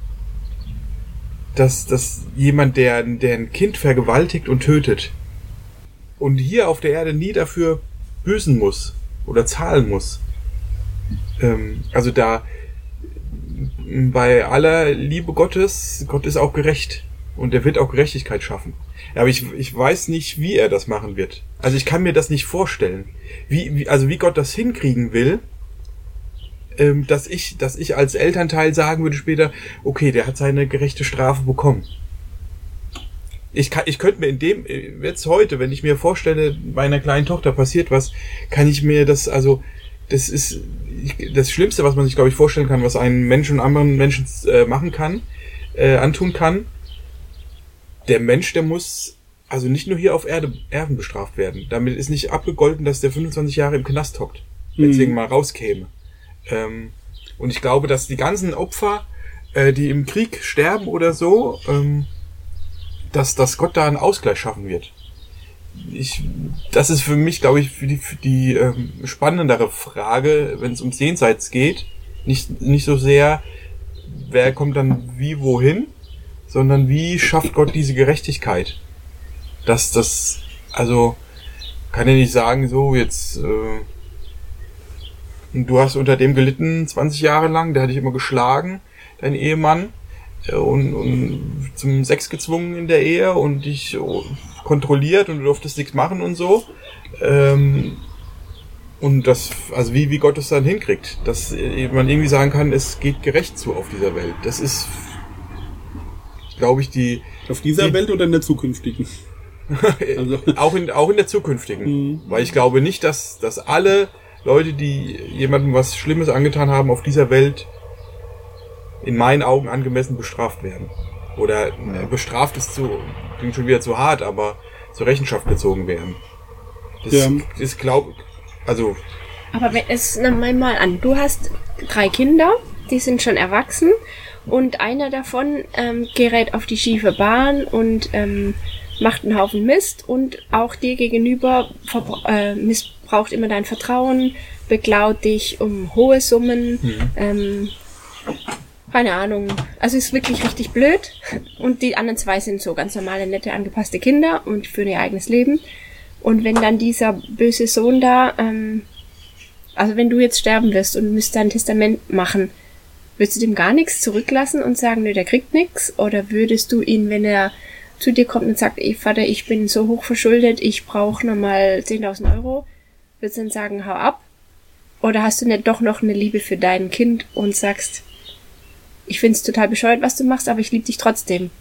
D: dass, dass jemand, der, der ein Kind vergewaltigt und tötet, und hier auf der Erde nie dafür büßen muss oder zahlen muss. Ähm, also da bei aller Liebe Gottes, Gott ist auch gerecht und er wird auch Gerechtigkeit schaffen. Aber ich, ich weiß nicht, wie er das machen wird. Also ich kann mir das nicht vorstellen. Wie, wie, also wie Gott das hinkriegen will, ähm, dass ich, dass ich als Elternteil sagen würde später, okay, der hat seine gerechte Strafe bekommen. Ich kann, ich könnte mir in dem, jetzt heute, wenn ich mir vorstelle, bei einer kleinen Tochter passiert was, kann ich mir das, also, das ist, ich, das Schlimmste, was man sich, glaube ich, vorstellen kann, was einen Menschen und anderen Menschen äh, machen kann, äh, antun kann, der Mensch, der muss also nicht nur hier auf Erde, Erden bestraft werden. Damit ist nicht abgegolten, dass der fünfundzwanzig Jahre im Knast hockt, wenn es
A: Mhm.
D: irgendwann mal rauskäme. Ähm, und ich glaube, dass die ganzen Opfer, äh, die im Krieg sterben oder so, ähm, dass, dass Gott da einen Ausgleich schaffen wird. Ich, das ist für mich, glaube ich, für die, für die ähm, spannendere Frage, wenn es ums Jenseits geht. Nicht, nicht so sehr, wer kommt dann wie wohin, sondern wie schafft Gott diese Gerechtigkeit? Dass das, also, kann ja nicht sagen, so, jetzt, äh, du hast unter dem gelitten zwanzig Jahre lang, der hat dich immer geschlagen, dein Ehemann, äh, und, und zum Sex gezwungen in der Ehe und dich oh, kontrolliert und du durftest nichts machen und so. Ähm, und das, also wie, wie Gott es dann hinkriegt, dass man irgendwie sagen kann, es geht gerecht zu auf dieser Welt. Das ist, glaube ich, die...
A: Auf dieser
D: die,
A: Welt oder in der zukünftigen? Also.
D: auch, in, auch in der zukünftigen.
A: Mhm.
D: Weil ich glaube nicht, dass, dass alle Leute, die jemandem was Schlimmes angetan haben, auf dieser Welt in meinen Augen angemessen bestraft werden. Oder äh, bestraft ist zu, klingt schon wieder zu hart, aber zur Rechenschaft gezogen werden. Das
A: Ja.
D: ist, glaube also
C: Aber wenn es, na, mal mal an, du hast drei Kinder, die sind schon erwachsen und einer davon ähm, gerät auf die schiefe Bahn und ähm, macht einen Haufen Mist und auch dir gegenüber verbra- äh, missbraucht immer dein Vertrauen, beklaut dich um hohe Summen,
D: Mhm.
C: ähm, keine Ahnung, also ist wirklich richtig blöd und die anderen zwei sind so ganz normale, nette, angepasste Kinder und führen ihr eigenes Leben und wenn dann dieser böse Sohn da, ähm, also wenn du jetzt sterben wirst und müsst dein Testament machen, würdest du dem gar nichts zurücklassen und sagen, nö, der kriegt nichts? Oder würdest du ihn, wenn er zu dir kommt und sagt, ey Vater, ich bin so hoch verschuldet, ich brauche nochmal zehntausend Euro, würdest du dann sagen, hau ab? Oder hast du nicht doch noch eine Liebe für dein Kind und sagst, ich find's total bescheuert, was du machst, aber ich liebe dich trotzdem?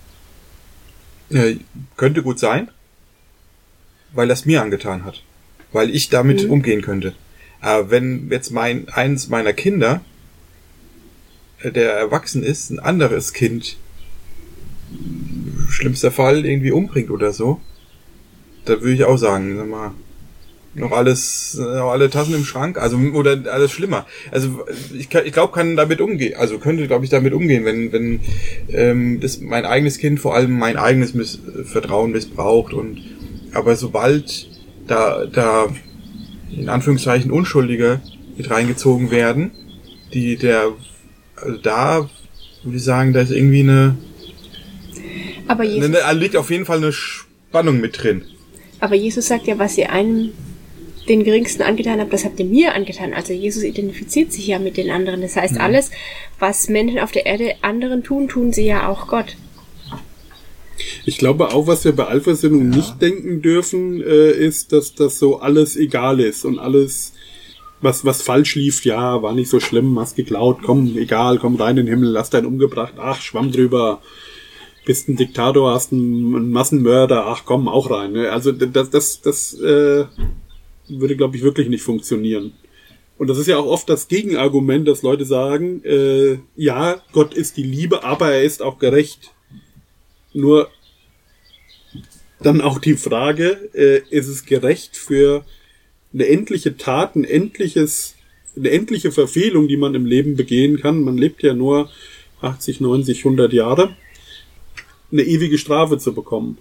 D: äh, könnte gut sein, weil das mir angetan hat. Weil ich damit
C: Mhm.
D: umgehen könnte. Aber wenn jetzt mein eins meiner Kinder, äh, der erwachsen ist, ein anderes Kind, schlimmster Fall, irgendwie umbringt oder so, da würde ich auch sagen, sag mal, noch alles, noch alle Tassen im Schrank, also, oder alles schlimmer. Also, ich, kann- ich glaube, kann damit umgehen, also könnte, glaube ich, damit umgehen, wenn, wenn, ähm, das mein eigenes Kind vor allem mein eigenes Miss Vertrauen missbraucht und, aber sobald da, da, in Anführungszeichen Unschuldige mit reingezogen werden, die, der, also da, würde ich sagen, da ist irgendwie eine,
C: Aber Jesus,
D: Ne, da liegt auf jeden Fall eine Spannung mit drin.
C: aber Jesus sagt ja, was ihr einem den Geringsten angetan habt, das habt ihr mir angetan. Also Jesus identifiziert sich ja mit den anderen. Das heißt, alles, was Menschen auf der Erde anderen tun, tun sie ja auch Gott.
A: Ich glaube auch, was wir bei Allversöhnung nicht denken dürfen, äh, ist, dass das so alles egal ist und alles, was was falsch lief, ja, war nicht so schlimm, hast geklaut, komm, egal, komm rein in den Himmel, lass deinen umgebracht, ach, schwamm drüber, bist ein Diktator, hast einen, einen Massenmörder, ach komm, auch rein. Ne? Also das, das, das äh, würde, glaube ich, wirklich nicht funktionieren. Und das ist ja auch oft das Gegenargument, dass Leute sagen, äh, ja, Gott ist die Liebe, aber er ist auch gerecht. Nur dann auch die Frage, äh, ist es gerecht für eine endliche Tat, ein endliches, eine endliche Verfehlung, die man im Leben begehen kann? Man lebt ja nur achtzig, neunzig, hundert Jahre, eine ewige Strafe zu bekommen.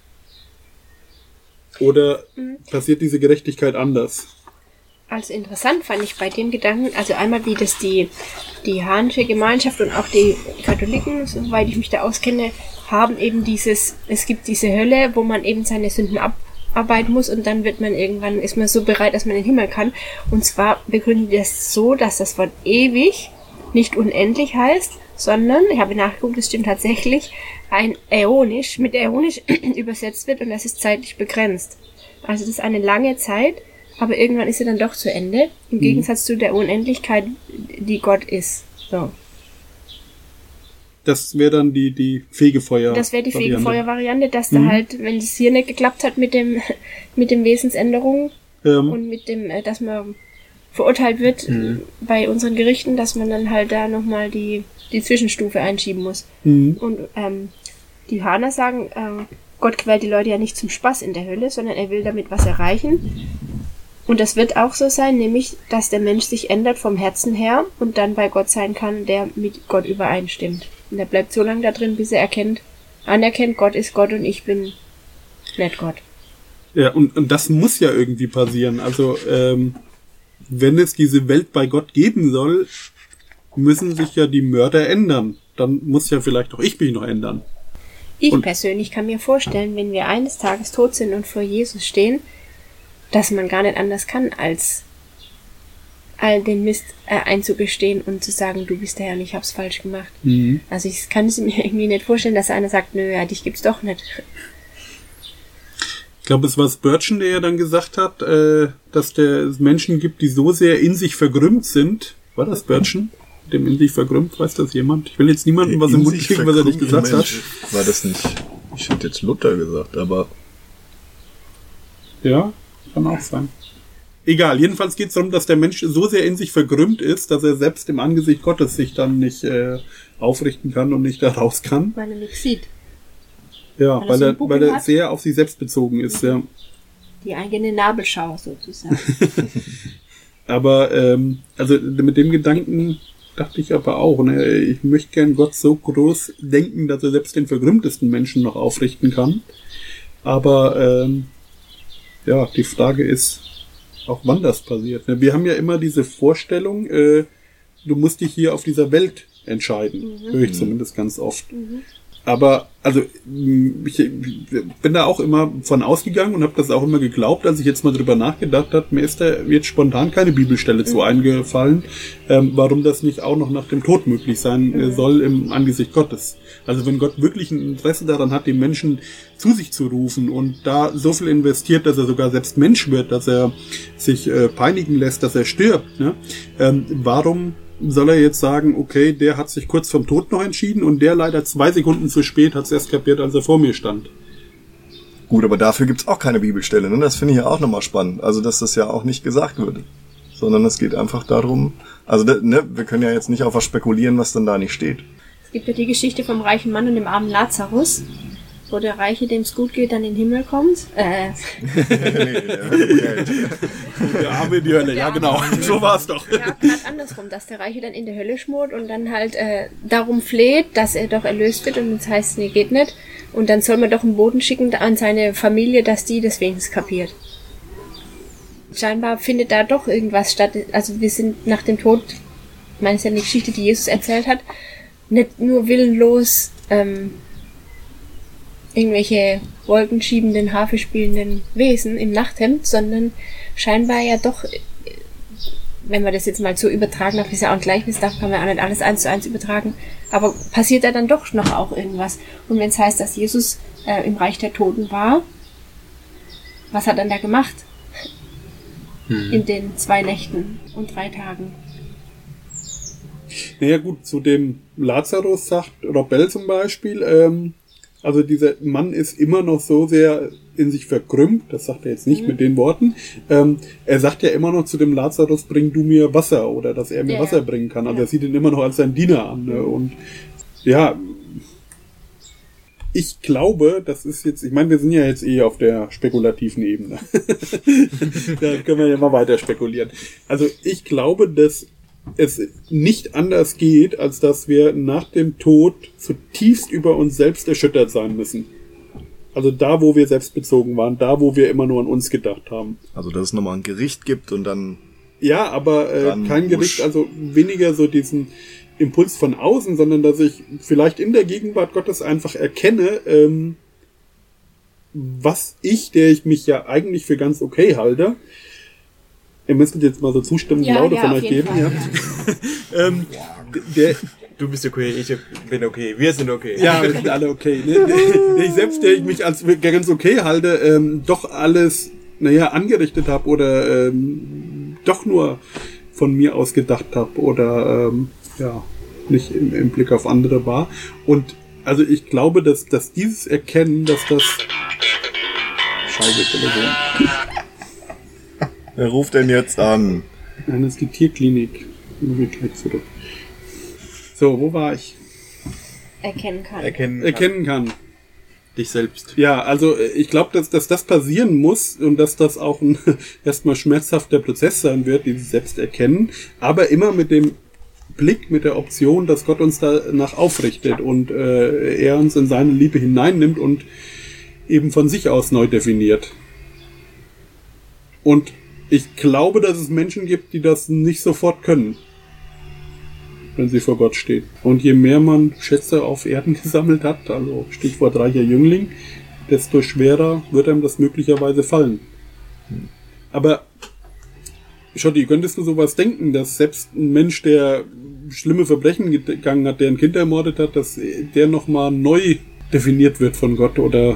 A: Oder passiert diese Gerechtigkeit anders?
C: Also interessant fand ich bei dem Gedanken, also einmal wie das die, die Hahnische Gemeinschaft und auch die Katholiken, soweit ich mich da auskenne, haben eben dieses, es gibt diese Hölle, wo man eben seine Sünden abarbeiten muss und dann wird man irgendwann, ist man so bereit, dass man in den Himmel kann. Und zwar begründet das so, dass das Wort ewig nicht unendlich heißt, sondern, ich habe nachgeguckt, das stimmt tatsächlich, ein äonisch, mit äonisch übersetzt wird und das ist zeitlich begrenzt. Also das ist eine lange Zeit, aber irgendwann ist sie dann doch zu Ende, im
A: Mhm.
C: Gegensatz zu der Unendlichkeit, die Gott ist. So.
A: Das wäre dann die, die Fegefeuer.
C: Das wäre die
A: Variante.
C: Fegefeuer-Variante, dass
A: Mhm.
C: da halt, wenn es hier nicht geklappt hat mit dem, mit dem Wesensänderung
A: Ähm,
C: und mit dem, äh, dass man verurteilt wird mhm. bei unseren Gerichten, dass man dann halt da nochmal die, die Zwischenstufe einschieben muss. Mhm. Und ähm, die Johana sagen, äh, Gott quält die Leute ja nicht zum Spaß in der Hölle, sondern er will damit was erreichen. Und das wird auch so sein, nämlich, dass der Mensch sich ändert vom Herzen her und dann bei Gott sein kann, der mit Gott übereinstimmt. Und er bleibt so lange da drin, bis er erkennt, anerkennt, Gott ist Gott und ich bin nicht Gott.
A: Ja, und, und das muss ja irgendwie passieren. Also, ähm, wenn es diese Welt bei Gott geben soll, müssen sich ja die Mörder ändern. Dann muss ja vielleicht auch ich mich noch ändern.
C: Ich
A: und
C: persönlich kann mir vorstellen, wenn wir eines Tages tot sind und vor Jesus stehen, dass man gar nicht anders kann, als all den Mist äh, einzugestehen und zu sagen, du bist der Herr und ich hab's falsch gemacht. Mhm. Also ich kann es mir irgendwie nicht vorstellen, dass einer sagt, nö, ja, dich gibt's doch nicht.
A: Ich glaube, es war Spurgeon, der ja dann gesagt hat, äh, dass der es Menschen gibt, die so sehr in sich verkrümmt sind. War das Spurgeon? Dem in sich verkrümmt, weiß das jemand? Ich will jetzt niemandem was im Mund kriegen, was er nicht gesagt Mensch.
B: hat. War das nicht, ich hätte jetzt Luther gesagt, aber...
A: Ja, kann auch sein. Egal, jedenfalls geht es darum, dass der Mensch so sehr in sich verkrümmt ist, dass er selbst im Angesicht Gottes sich dann nicht äh, aufrichten kann und nicht da raus kann.
C: Weil er nichts sieht.
A: Ja, weil, weil er, weil er sehr auf sich selbst bezogen ist, ja.
C: Die eigene Nabelschau sozusagen.
A: Aber, ähm, also mit dem Gedanken dachte ich aber auch, ne, ich möchte gern Gott so groß denken, dass er selbst den verkrümmtesten Menschen noch aufrichten kann. Aber, ähm, ja, die Frage ist auch, wann das passiert. Ne? Wir haben ja immer diese Vorstellung, äh, du musst dich hier auf dieser Welt entscheiden. Mhm. Höre ich zumindest ganz oft. Mhm. Aber, also, ich bin da auch immer von ausgegangen und habe das auch immer geglaubt, als ich jetzt mal drüber nachgedacht habe. Mir ist da jetzt spontan keine Bibelstelle mhm. zu eingefallen, ähm, warum das nicht auch noch nach dem Tod möglich sein äh, soll im Angesicht Gottes. Also wenn Gott wirklich ein Interesse daran hat, die Menschen zu sich zu rufen und da so viel investiert, dass er sogar selbst Mensch wird, dass er sich äh, peinigen lässt, dass er stirbt, ne? ähm, warum soll er jetzt sagen, okay, der hat sich kurz vom Tod noch entschieden und der leider zwei Sekunden zu spät hat es erst kapiert, als er vor mir stand.
B: Gut, aber dafür gibt's auch keine Bibelstelle, ne? Das finde ich ja auch nochmal spannend. Also, dass das ja auch nicht gesagt wird. Sondern es geht einfach darum, also, ne, wir können ja jetzt nicht auf was spekulieren, was dann da nicht steht.
C: Es gibt ja die Geschichte vom reichen Mann und dem armen Lazarus, wo der Reiche, dem es gut geht, dann in den Himmel kommt. Äh.
A: Der Arme in die Hölle, ja genau, so war es doch.
C: Ja, gerade andersrum, dass der Reiche dann in der Hölle schmort und dann halt äh, darum fleht, dass er doch erlöst wird und das heißt, nee, geht nicht. Und dann soll man doch einen Boten schicken an seine Familie, dass die das wenigstens kapiert. Scheinbar findet da doch irgendwas statt. Also wir sind nach dem Tod, ich meine, es ist ja eine Geschichte, die Jesus erzählt hat, nicht nur willenlos ähm, irgendwelche wolkenschiebenden, Harfe spielenden Wesen im Nachthemd, sondern scheinbar ja doch, wenn man das jetzt mal so übertragen darf, ist ja auch ein Gleichnis, darf kann man auch nicht alles eins zu eins übertragen, aber passiert da dann doch noch auch irgendwas. Und wenn es heißt, dass Jesus äh, im Reich der Toten war, was hat er dann da gemacht? Hm. In den zwei Nächten und drei Tagen.
A: Naja gut, zu dem Lazarus sagt Robel zum Beispiel, ähm, also dieser Mann ist immer noch so sehr in sich verkrümmt, das sagt er jetzt nicht mhm. mit den Worten, ähm, er sagt ja immer noch zu dem Lazarus, bring du mir Wasser, oder dass er mir ja. Wasser bringen kann, also ja. er sieht ihn immer noch als sein Diener an, ne? Und ja, ich glaube, das ist jetzt, ich meine, wir sind ja jetzt eh auf der spekulativen Ebene, da können wir ja mal weiter spekulieren, also ich glaube, dass es nicht anders geht, als dass wir nach dem Tod zutiefst über uns selbst erschüttert sein müssen. Also da, wo wir selbstbezogen waren, da, wo wir immer nur an uns gedacht haben.
B: Also dass es nochmal ein Gericht gibt und dann...
A: Ja, aber äh, kein Gericht, also weniger so diesen Impuls von außen, sondern dass ich vielleicht in der Gegenwart Gottes einfach erkenne, ähm, was ich, der ich mich ja eigentlich für ganz okay halte, ihr müsstet jetzt mal so zustimmen,
C: ja,
A: Laute
C: ja,
A: von euch geben. Ja. ähm, der,
D: du bist okay, ich bin okay, wir sind okay.
A: Ja, wir sind alle okay. Ne? Ich selbst, der ich mich als ganz okay halte, ähm, doch alles, naja, angerichtet habe oder ähm, doch nur von mir aus gedacht habe oder ähm, ja, nicht im, im Blick auf andere war. Und also ich glaube, dass, dass dieses Erkennen, dass das Scheiße, Telefon.
B: Wer ruft denn jetzt an?
A: Nein, das ist die Tierklinik. Zurück. So, wo war ich?
C: Erkennen kann.
D: Erkennen,
A: Erkennen kann.
D: dich selbst.
A: Ja, also ich glaube, dass, dass das passieren muss und dass das auch ein erstmal schmerzhafter Prozess sein wird, dieses Selbsterkennen, aber immer mit dem Blick, mit der Option, dass Gott uns danach aufrichtet und äh, er uns in seine Liebe hineinnimmt und eben von sich aus neu definiert. Und ich glaube, dass es Menschen gibt, die das nicht sofort können, wenn sie vor Gott stehen. Und je mehr man Schätze auf Erden gesammelt hat, also Stichwort reicher Jüngling, desto schwerer wird einem das möglicherweise fallen. Aber Schotti, könntest du sowas denken, dass selbst ein Mensch, der schlimme Verbrechen gegangen hat, der ein Kind ermordet hat, dass der nochmal neu definiert wird von Gott, oder?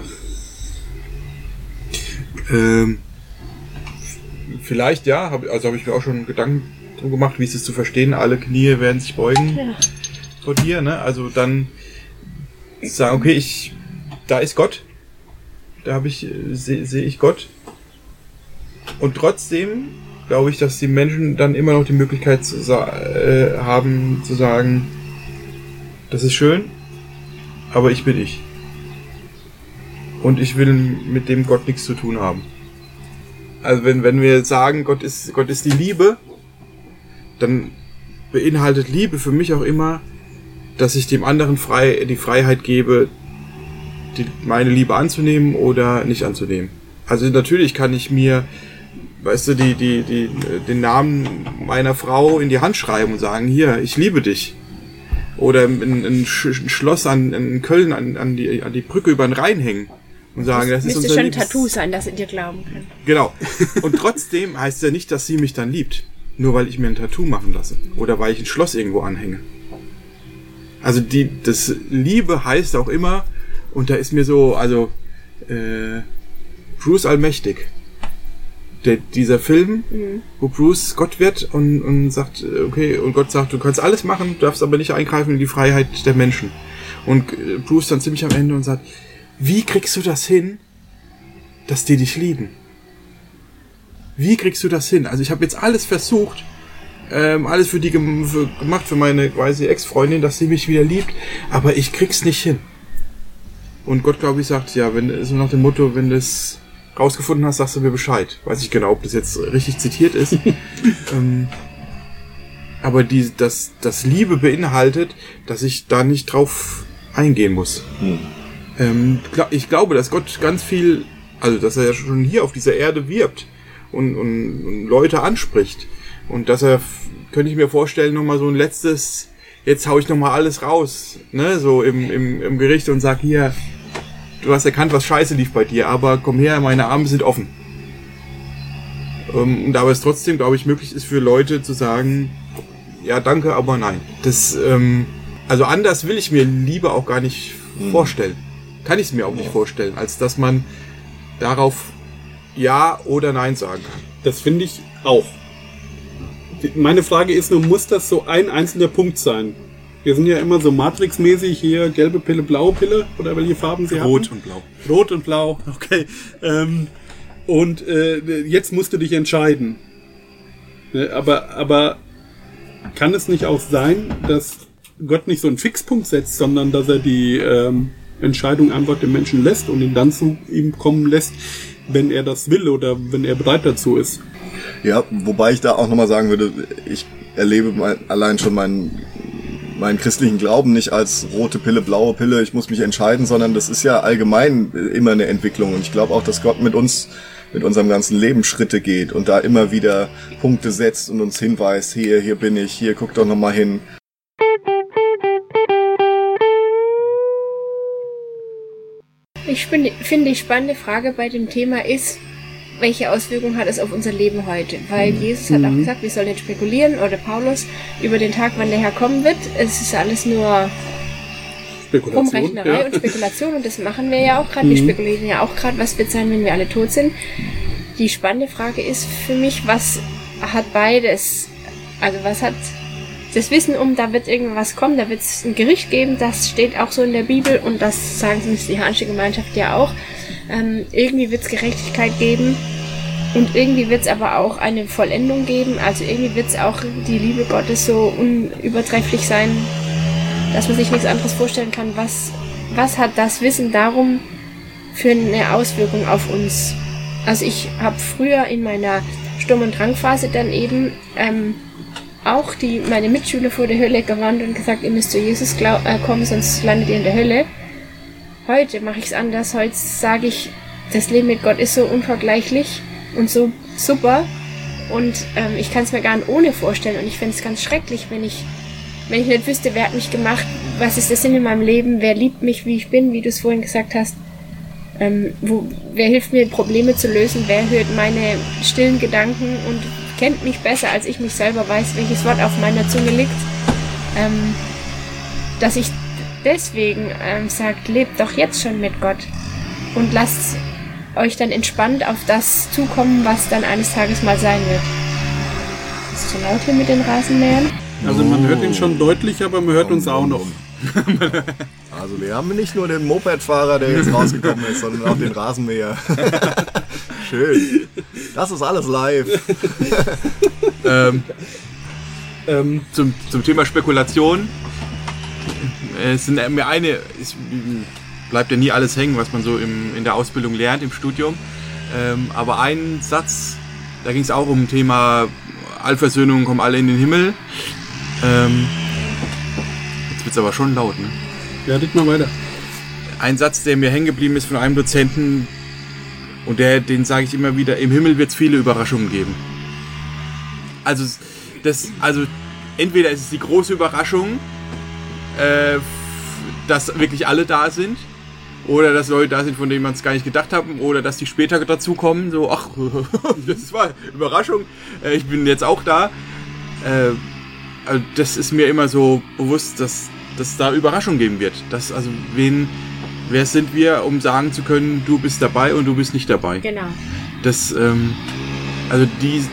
D: Ähm, vielleicht ja, hab, also habe ich mir auch schon Gedanken drum gemacht, wie ist es zu verstehen, alle Knie werden sich beugen
C: Ja.
D: vor dir, ne? Also dann sagen, okay, ich, da ist Gott, da habe ich, sehe seh ich Gott, und trotzdem glaube ich, dass die Menschen dann immer noch die Möglichkeit zu sa- äh, haben, zu sagen, das ist schön, aber ich bin ich. Und ich will mit dem Gott nichts zu tun haben. Also wenn, wenn wir sagen, Gott ist, Gott ist die Liebe, dann beinhaltet Liebe für mich auch immer, dass ich dem anderen frei, die Freiheit gebe, die, meine Liebe anzunehmen oder nicht anzunehmen. Also natürlich kann ich mir, weißt du, die, die, die, den Namen meiner Frau in die Hand schreiben und sagen, hier, ich liebe dich. Oder ein, ein Schloss an, in Köln an, an, die, an die Brücke über den Rhein hängen und sagen, das, das ist
C: müsste
D: unser
C: schon ein
D: Liebes-
C: Tattoo sein, dass sie dir glauben können.
D: Genau. Und trotzdem heißt ja nicht, dass sie mich dann liebt. Nur weil ich mir ein Tattoo machen lasse. Oder weil ich ein Schloss irgendwo anhänge. Also die, das Liebe heißt auch immer, und da ist mir so, also, äh, Bruce Allmächtig. Der, dieser Film, mhm. wo Bruce Gott wird und, und sagt, okay, und Gott sagt, du kannst alles machen, du darfst aber nicht eingreifen in die Freiheit der Menschen. Und äh, Bruce dann ziemlich am Ende und sagt, wie kriegst du das hin, dass die dich lieben? Wie kriegst du das hin? Also ich habe jetzt alles versucht, ähm, alles für die gem- für, gemacht, für meine quasi Ex-Freundin, dass sie mich wieder liebt, aber ich krieg's nicht hin. Und Gott, glaube ich, sagt, ja, wenn so nach dem Motto, wenn du es rausgefunden hast, sagst du mir Bescheid. Weiß ich genau, ob das jetzt richtig zitiert ist. ähm, aber die, das, das Liebe beinhaltet, dass ich da nicht drauf eingehen muss.
B: Hm.
D: Ähm, ich glaube, dass Gott ganz viel, also dass er ja schon hier auf dieser Erde wirbt und, und, und Leute anspricht. Und dass er, könnte ich mir vorstellen, nochmal so ein letztes, jetzt hau ich nochmal alles raus, ne, so im, im, im Gericht und sag, hier, du hast erkannt, was scheiße lief bei dir, aber komm her, meine Arme sind offen. Ähm, und aber es trotzdem, glaube ich, möglich ist für Leute zu sagen, ja, danke, aber nein. Das, ähm, also anders will ich mir Liebe auch gar nicht mhm. vorstellen. Kann ich es mir auch nicht vorstellen, als dass man darauf Ja oder Nein sagen kann.
A: Das finde ich auch. Meine Frage ist nur, muss das so ein einzelner Punkt sein? Wir sind ja immer so Matrix-mäßig hier, gelbe Pille, blaue Pille, oder welche Farben sie haben?
D: Rot und blau.
A: Rot und blau, okay. Ähm, und äh, jetzt musst du dich entscheiden. Ne, aber, aber kann es nicht auch sein, dass Gott nicht so einen Fixpunkt setzt, sondern dass er die ähm, Entscheidung einfach dem Menschen lässt und ihn dann zu ihm kommen lässt, wenn er das will oder wenn er bereit dazu ist?
B: Ja, wobei ich da auch nochmal sagen würde, ich erlebe mein, allein schon meinen, meinen christlichen Glauben nicht als rote Pille, blaue Pille, ich muss mich entscheiden, sondern das ist ja allgemein immer eine Entwicklung. Und ich glaube auch, dass Gott mit uns, mit unserem ganzen Leben Schritte geht und da immer wieder Punkte setzt und uns hinweist, hier, hier bin ich, hier, guck doch nochmal hin.
C: Ich finde, finde die spannende Frage bei dem Thema ist, welche Auswirkungen hat es auf unser Leben heute? Weil Jesus hat auch gesagt, wir sollen nicht spekulieren, oder Paulus, über den Tag, wann der Herr kommen wird. Es ist alles nur Umrechnerei
A: ja.
C: und Spekulation, und das machen wir ja auch gerade. Wir spekulieren ja auch gerade, was wird sein, wenn wir alle tot sind. Die spannende Frage ist für mich, was hat beides? Also was hat das Wissen um, da wird irgendwas kommen, da wird es ein Gericht geben, das steht auch so in der Bibel, und das sagen uns die Hanische Gemeinschaft ja auch. Ähm, irgendwie wird es Gerechtigkeit geben. Und irgendwie wird es aber auch eine Vollendung geben, also irgendwie wird es auch die Liebe Gottes so unübertrefflich sein, dass man sich nichts anderes vorstellen kann. Was, was hat das Wissen darum für eine Auswirkung auf uns? Also ich habe früher in meiner Sturm- und Drangphase dann eben ähm, auch die, meine Mitschüler vor der Hölle gewarnt und gesagt, ihr müsst zu Jesus glaub, äh, kommen, sonst landet ihr in der Hölle. Heute mache ich es anders. Heute sage ich, das Leben mit Gott ist so unvergleichlich und so super und ähm, ich kann es mir gar nicht ohne vorstellen und ich fände es ganz schrecklich, wenn ich wenn ich nicht wüsste, wer hat mich gemacht, was ist der Sinn in meinem Leben, wer liebt mich, wie ich bin, wie du es vorhin gesagt hast, ähm, wo, wer hilft mir, Probleme zu lösen, wer hört meine stillen Gedanken und kennt mich besser, als ich mich selber weiß, welches Wort auf meiner Zunge liegt, ähm, dass ich deswegen ähm, sagt, lebt doch jetzt schon mit Gott und lasst euch dann entspannt auf das zukommen, was dann eines Tages mal sein wird. Ist es zu laut hier mit den Rasenmähern?
A: Also man hört ihn schon deutlich, aber man hört uns auch noch.
B: Also wir haben nicht nur den Mopedfahrer, der jetzt rausgekommen ist, sondern auch den Rasenmäher. Schön. Das ist alles live.
D: ähm, ähm, zum, zum Thema Spekulation. Es sind mir eine... Es bleibt ja nie alles hängen, was man so im, in der Ausbildung lernt, im Studium. Ähm, aber ein Satz, da ging es auch um Thema Allversöhnung, kommen alle in den Himmel. Ähm, jetzt wird es aber schon laut, ne?
A: Ja, red mal weiter.
D: Ein Satz, der mir hängen geblieben ist von einem Dozenten, und der, den sage ich immer wieder, im Himmel wird es viele Überraschungen geben. Also, das, also entweder ist es die große Überraschung, äh, dass wirklich alle da sind, oder dass Leute da sind, von denen man es gar nicht gedacht haben, oder dass die später dazu kommen, so, ach, das war Überraschung, äh, ich bin jetzt auch da. Äh, also das ist mir immer so bewusst, dass es da Überraschung geben wird. Dass, also wen, wer sind wir, um sagen zu können, du bist dabei und du bist nicht dabei.
C: Genau.
D: Das, ähm, also die,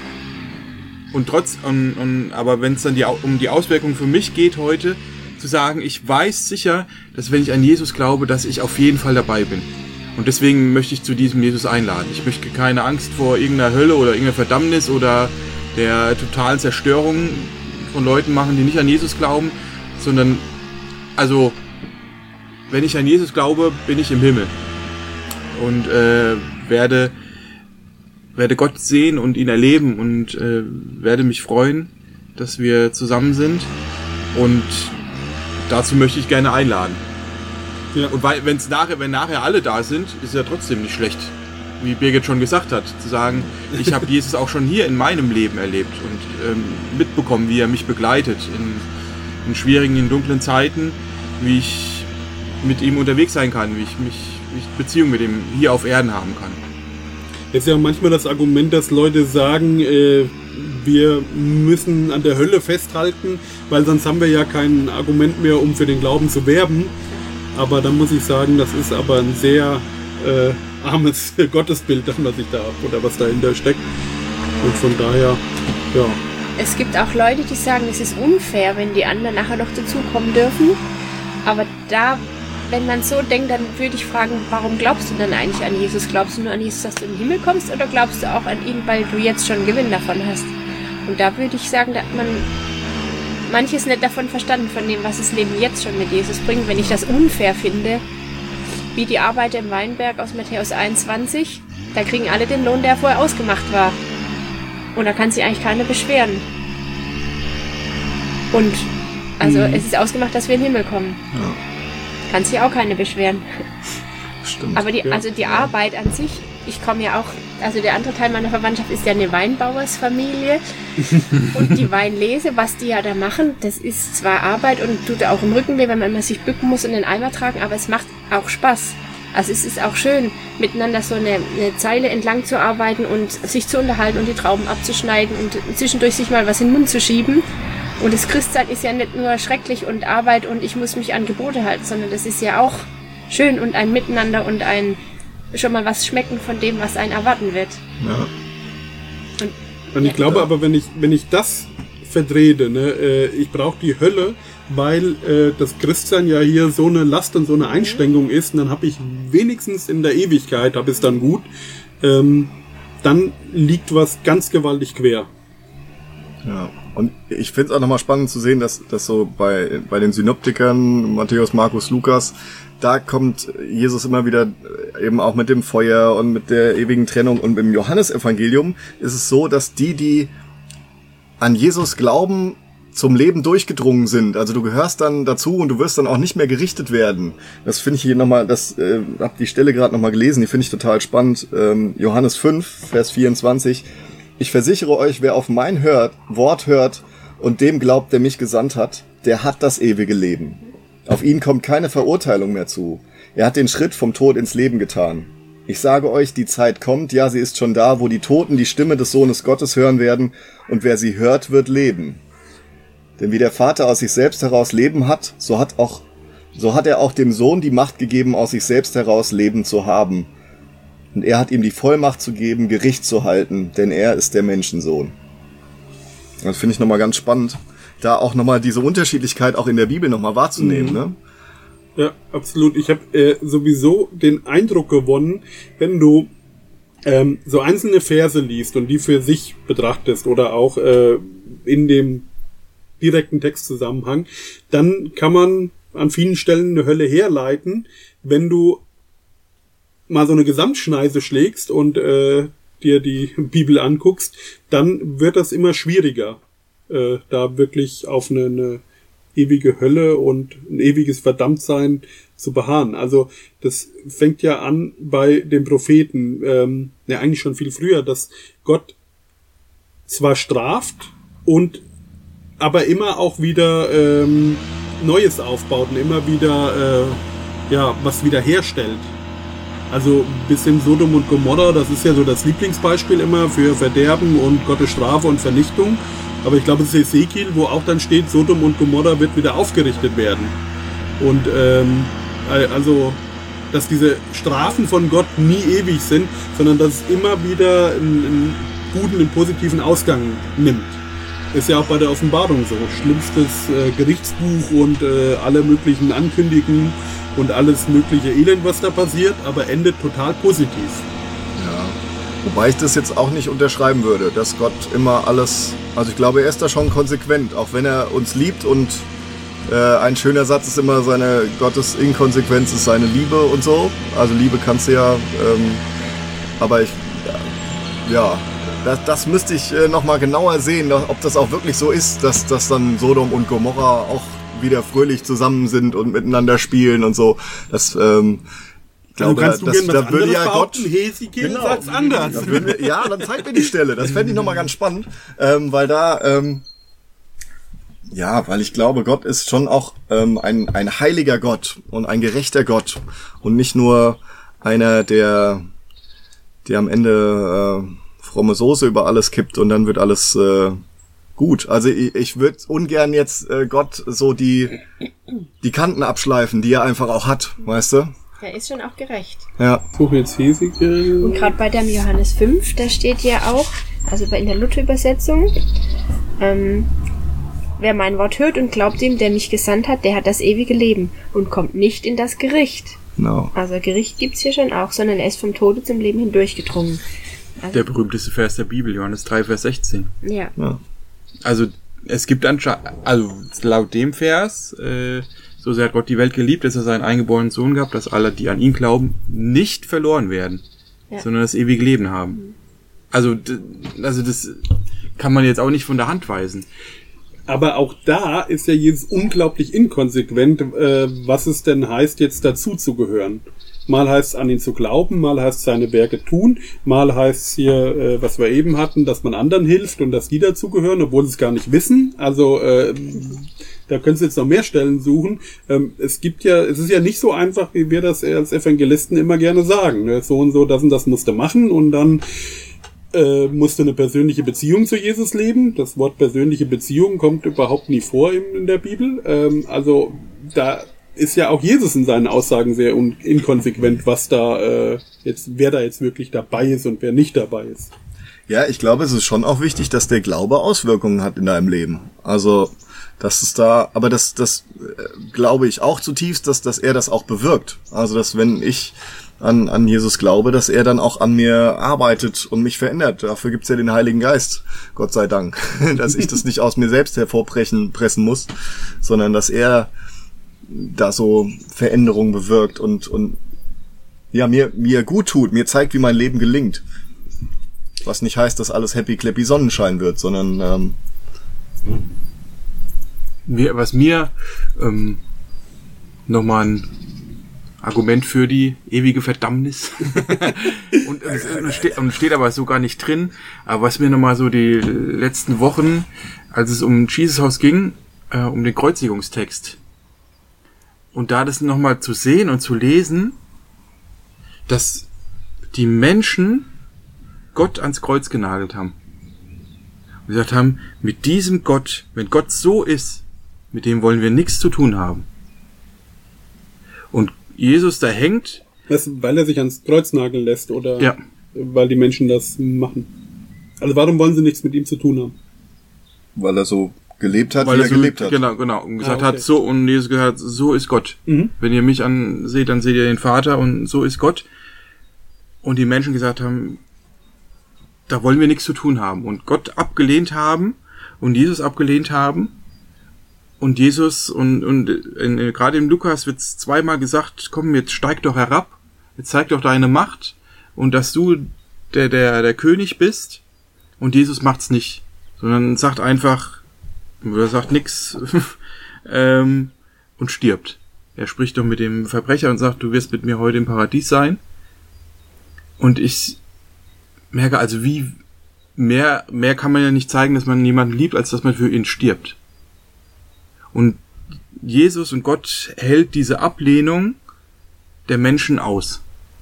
D: und trotz, und, und, aber wenn es dann die, um die Auswirkungen für mich geht heute, zu sagen, ich weiß sicher, dass wenn ich an Jesus glaube, dass ich auf jeden Fall dabei bin. Und deswegen möchte ich zu diesem Jesus einladen. Ich möchte keine Angst vor irgendeiner Hölle oder irgendeiner Verdammnis oder der totalen Zerstörung von Leuten machen, die nicht an Jesus glauben, sondern, also, wenn ich an Jesus glaube, bin ich im Himmel und äh, werde, werde Gott sehen und ihn erleben und äh, werde mich freuen, dass wir zusammen sind, und dazu möchte ich gerne einladen. Ja. Und weil, wenn's nachher, wenn nachher alle da sind, ist ja trotzdem nicht schlecht, wie Birgit schon gesagt hat, zu sagen, ich habe Jesus auch schon hier in meinem Leben erlebt und ähm, mitbekommen, wie er mich begleitet in, in schwierigen, in dunklen Zeiten, wie ich mit ihm unterwegs sein kann, wie ich mich, wie ich Beziehung mit ihm hier auf Erden haben kann.
A: Jetzt ist ja manchmal das Argument, dass Leute sagen, äh, wir müssen an der Hölle festhalten, weil sonst haben wir ja kein Argument mehr, um für den Glauben zu werben. Aber dann muss ich sagen, das ist aber ein sehr äh, armes Gottesbild, was ich da habe oder was dahinter steckt. Und von daher, ja.
C: Es gibt auch Leute, die sagen, es ist unfair, wenn die anderen nachher noch dazukommen dürfen. Aber da, wenn man so denkt, dann würde ich fragen, warum glaubst du denn eigentlich an Jesus? Glaubst du nur an Jesus, dass du in den Himmel kommst, oder glaubst du auch an ihn, weil du jetzt schon Gewinn davon hast? Und da würde ich sagen, da hat man manches nicht davon verstanden, von dem, was das Leben jetzt schon mit Jesus bringt. Wenn ich das unfair finde, wie die Arbeiter im Weinberg aus Matthäus einundzwanzig, da kriegen alle den Lohn, der vorher ausgemacht war. Und da kann sich eigentlich keiner beschweren. Und also mhm. es ist ausgemacht, dass wir in den Himmel kommen. Ja. Kann sich auch keine beschweren.
B: Stimmt.
C: Aber die, also die Arbeit an sich, ich komme ja auch, also der andere Teil meiner Verwandtschaft ist ja eine Weinbauersfamilie und die Weinlese, was die ja da machen, das ist zwar Arbeit und tut auch im Rücken weh, wenn man immer sich bücken muss und den Eimer tragen, aber es macht auch Spaß. Also es ist auch schön, miteinander so eine, eine Zeile entlang zu arbeiten und sich zu unterhalten und die Trauben abzuschneiden und zwischendurch sich mal was in den Mund zu schieben. Und das Christsein ist ja nicht nur schrecklich und Arbeit und ich muss mich an Gebote halten, sondern das ist ja auch schön und ein Miteinander und ein schon mal was schmecken von dem, was einen erwarten wird.
B: Ja.
A: Und, und ich ja. glaube aber, wenn ich, wenn ich das verdrehe, ne, äh, ich brauche die Hölle, weil äh, das Christsein ja hier so eine Last und so eine Einschränkung ist, und dann habe ich wenigstens in der Ewigkeit, habe ich es dann gut. Ähm, dann liegt was ganz gewaltig quer.
B: Ja, und ich finde es auch nochmal spannend zu sehen, dass, dass so bei, bei den Synoptikern, Matthäus, Markus, Lukas, da kommt Jesus immer wieder eben auch mit dem Feuer und mit der ewigen Trennung. Und im Johannesevangelium ist es so, dass die, die an Jesus glauben, zum Leben durchgedrungen sind. Also du gehörst dann dazu und du wirst dann auch nicht mehr gerichtet werden. Das finde ich hier nochmal, das äh, hab die Stelle gerade nochmal gelesen, die finde ich total spannend. Ähm, Johannes fünf, Vers vierundzwanzig. Ich versichere euch, wer auf mein hört, Wort hört und dem glaubt, der mich gesandt hat, der hat das ewige Leben. Auf ihn kommt keine Verurteilung mehr zu. Er hat den Schritt vom Tod ins Leben getan. Ich sage euch, die Zeit kommt, ja, sie ist schon da, wo die Toten die Stimme des Sohnes Gottes hören werden und wer sie hört, wird leben. Denn wie der Vater aus sich selbst heraus Leben hat, so hat auch, so hat er auch dem Sohn die Macht gegeben, aus sich selbst heraus Leben zu haben. Und er hat ihm die Vollmacht zu geben, Gericht zu halten, denn er ist der Menschensohn. Das finde ich nochmal ganz spannend, da auch nochmal diese Unterschiedlichkeit auch in der Bibel nochmal wahrzunehmen, mhm. ne?
A: Ja, absolut. Ich habe äh, sowieso den Eindruck gewonnen, wenn du ähm, so einzelne Verse liest und die für sich betrachtest oder auch äh, in dem direkten Textzusammenhang, dann kann man an vielen Stellen eine Hölle herleiten, wenn du mal so eine Gesamtschneise schlägst und äh, dir die Bibel anguckst, dann wird das immer schwieriger, äh, da wirklich auf eine, eine ewige Hölle und ein ewiges Verdammtsein zu beharren. Also das fängt ja an bei den Propheten, ähm, ja eigentlich schon viel früher, dass Gott zwar straft und aber immer auch wieder ähm, Neues aufbaut und immer wieder äh, ja was wieder herstellt. Also bis in Sodom und Gomorra, das ist ja so das Lieblingsbeispiel immer für Verderben und Gottes Strafe und Vernichtung. Aber ich glaube, es ist Ezekiel, wo auch dann steht, Sodom und Gomorra wird wieder aufgerichtet werden. Und ähm, also, dass diese Strafen von Gott nie ewig sind, sondern dass es immer wieder einen, einen guten, einen positiven Ausgang nimmt. Ist ja auch bei der Offenbarung so. Schlimmstes äh, Gerichtsbuch und äh, alle möglichen Ankündigungen und alles mögliche Elend, was da passiert, aber endet total positiv.
B: Ja, wobei ich das jetzt auch nicht unterschreiben würde, dass Gott immer alles, also ich glaube, er ist da schon konsequent, auch wenn er uns liebt und äh, ein schöner Satz ist immer, seine Gottes Inkonsequenz ist seine Liebe und so. Also Liebe kannst du ja, ähm, aber ich, ja, Das, das müsste ich äh, nochmal genauer sehen, ob das auch wirklich so ist, dass, dass dann Sodom und Gomorra auch wieder fröhlich zusammen sind und miteinander spielen und so. Das, ähm, ich glaube,
A: also
B: das, da würde ja Gott...
A: Hesekiel genau, sagt's anders.
B: Da wir, ja, dann zeig mir die Stelle. Das fände ich nochmal ganz spannend, ähm, weil da... Ähm, ja, weil ich glaube, Gott ist schon auch ähm, ein, ein heiliger Gott und ein gerechter Gott und nicht nur einer, der, der am Ende... Äh, fromme Soße über alles kippt und dann wird alles äh, gut. Also ich, ich würde ungern jetzt äh, Gott so die die Kanten abschleifen, die er einfach auch hat, weißt du?
C: Er ist schon auch gerecht.
B: Ja.
A: Suche jetzt Hesekiel.
C: Und gerade bei dem Johannes fünf, da steht ja auch, also in der Luther-Übersetzung, ähm, wer mein Wort hört und glaubt ihm, der mich gesandt hat, der hat das ewige Leben und kommt nicht in das Gericht.
B: Genau.
C: Also Gericht gibt's hier schon auch, sondern er ist vom Tode zum Leben hindurchgedrungen. Also,
D: der berühmteste Vers der Bibel, Johannes drei, Vers sechzehn.
C: Ja.
B: ja.
D: Also es gibt anscheinend, also laut dem Vers, äh, so sehr hat Gott die Welt geliebt, dass er seinen eingeborenen Sohn gab, dass alle, die an ihn glauben, nicht verloren werden, ja. sondern das ewige Leben haben. Mhm. Also, d- also das kann man jetzt auch nicht von der Hand weisen.
A: Aber auch da ist ja Jesus unglaublich inkonsequent, äh, was es denn heißt, jetzt dazu zu gehören. Mal heißt es, an ihn zu glauben, mal heißt es, seine Werke tun, mal heißt es hier, äh, was wir eben hatten, dass man anderen hilft und dass die dazugehören, obwohl sie es gar nicht wissen. Also äh, da können Sie jetzt noch mehr Stellen suchen. Ähm, es gibt ja, es ist ja nicht so einfach, wie wir das als Evangelisten immer gerne sagen. Ne? So und so, das und das musst du machen und dann äh, musst du eine persönliche Beziehung zu Jesus leben. Das Wort persönliche Beziehung kommt überhaupt nie vor in, in der Bibel. Ähm, also da ist ja auch Jesus in seinen Aussagen sehr un- inkonsequent, was da äh, jetzt, wer da jetzt wirklich dabei ist und wer nicht dabei ist.
B: Ja, ich glaube, es ist schon auch wichtig, dass der Glaube Auswirkungen hat in deinem Leben. Also, das ist da, aber das, das äh, glaube ich auch zutiefst, dass, dass er das auch bewirkt. Also, dass wenn ich an, an Jesus glaube, dass er dann auch an mir arbeitet und mich verändert. Dafür gibt's ja den Heiligen Geist, Gott sei Dank. Dass ich das nicht aus mir selbst hervorpressen pressen muss, sondern dass er da so Veränderungen bewirkt und, und ja, mir, mir gut tut, mir zeigt, wie mein Leben gelingt. Was nicht heißt, dass alles happy clappy Sonnenschein wird, sondern ähm,
D: mir, was mir ähm, nochmal ein Argument für die ewige Verdammnis und es und steht, und steht aber so gar nicht drin, aber was mir nochmal so die letzten Wochen, als es um Jesus Haus ging, äh, um den Kreuzigungstext und da das nochmal zu sehen und zu lesen, dass die Menschen Gott ans Kreuz genagelt haben und gesagt haben, mit diesem Gott, wenn Gott so ist, mit dem wollen wir nichts zu tun haben. Und Jesus da hängt.
A: Das, weil er sich ans Kreuz nageln lässt oder
D: ja.
A: weil die Menschen das machen. Also warum wollen sie nichts mit ihm zu tun haben?
B: Weil er so gelebt hat,
D: weil
B: wie er
D: so,
B: gelebt hat.
D: Genau, genau. Und gesagt
A: ah, okay.
D: hat, so, und Jesus gesagt hat, so ist Gott.
A: Mhm.
D: Wenn ihr mich anseht, dann seht ihr den Vater und so ist Gott. Und die Menschen gesagt haben, da wollen wir nichts zu tun haben. Und Gott abgelehnt haben und Jesus abgelehnt haben. Und Jesus und, und in, in, gerade im Lukas wird zweimal gesagt, komm, jetzt steig doch herab, jetzt zeig doch deine Macht und dass du der, der, der König bist. Und Jesus macht's nicht, sondern sagt einfach, oder sagt nix ähm, und stirbt. Er spricht doch mit dem Verbrecher und sagt, du wirst mit mir heute im Paradies sein. Und ich merke also, wie mehr, mehr kann man ja nicht zeigen, dass man jemanden liebt, als dass man für ihn stirbt. Und Jesus und Gott hält diese Ablehnung der Menschen aus.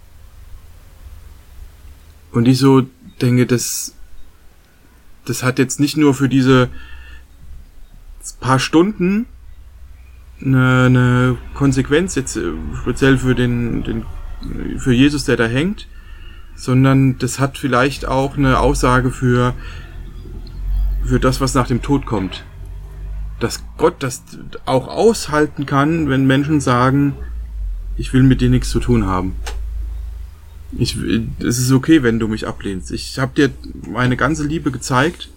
D: Und ich so denke, das, das hat jetzt nicht nur für diese paar Stunden eine, eine Konsequenz, jetzt speziell für den, den, für Jesus, der da hängt, sondern das hat vielleicht auch eine Aussage für, für das, was nach dem Tod kommt. Dass Gott das auch aushalten kann, wenn Menschen sagen, ich will mit dir nichts zu tun haben. Ich, es ist okay, wenn du mich ablehnst. Ich habe dir meine ganze Liebe gezeigt.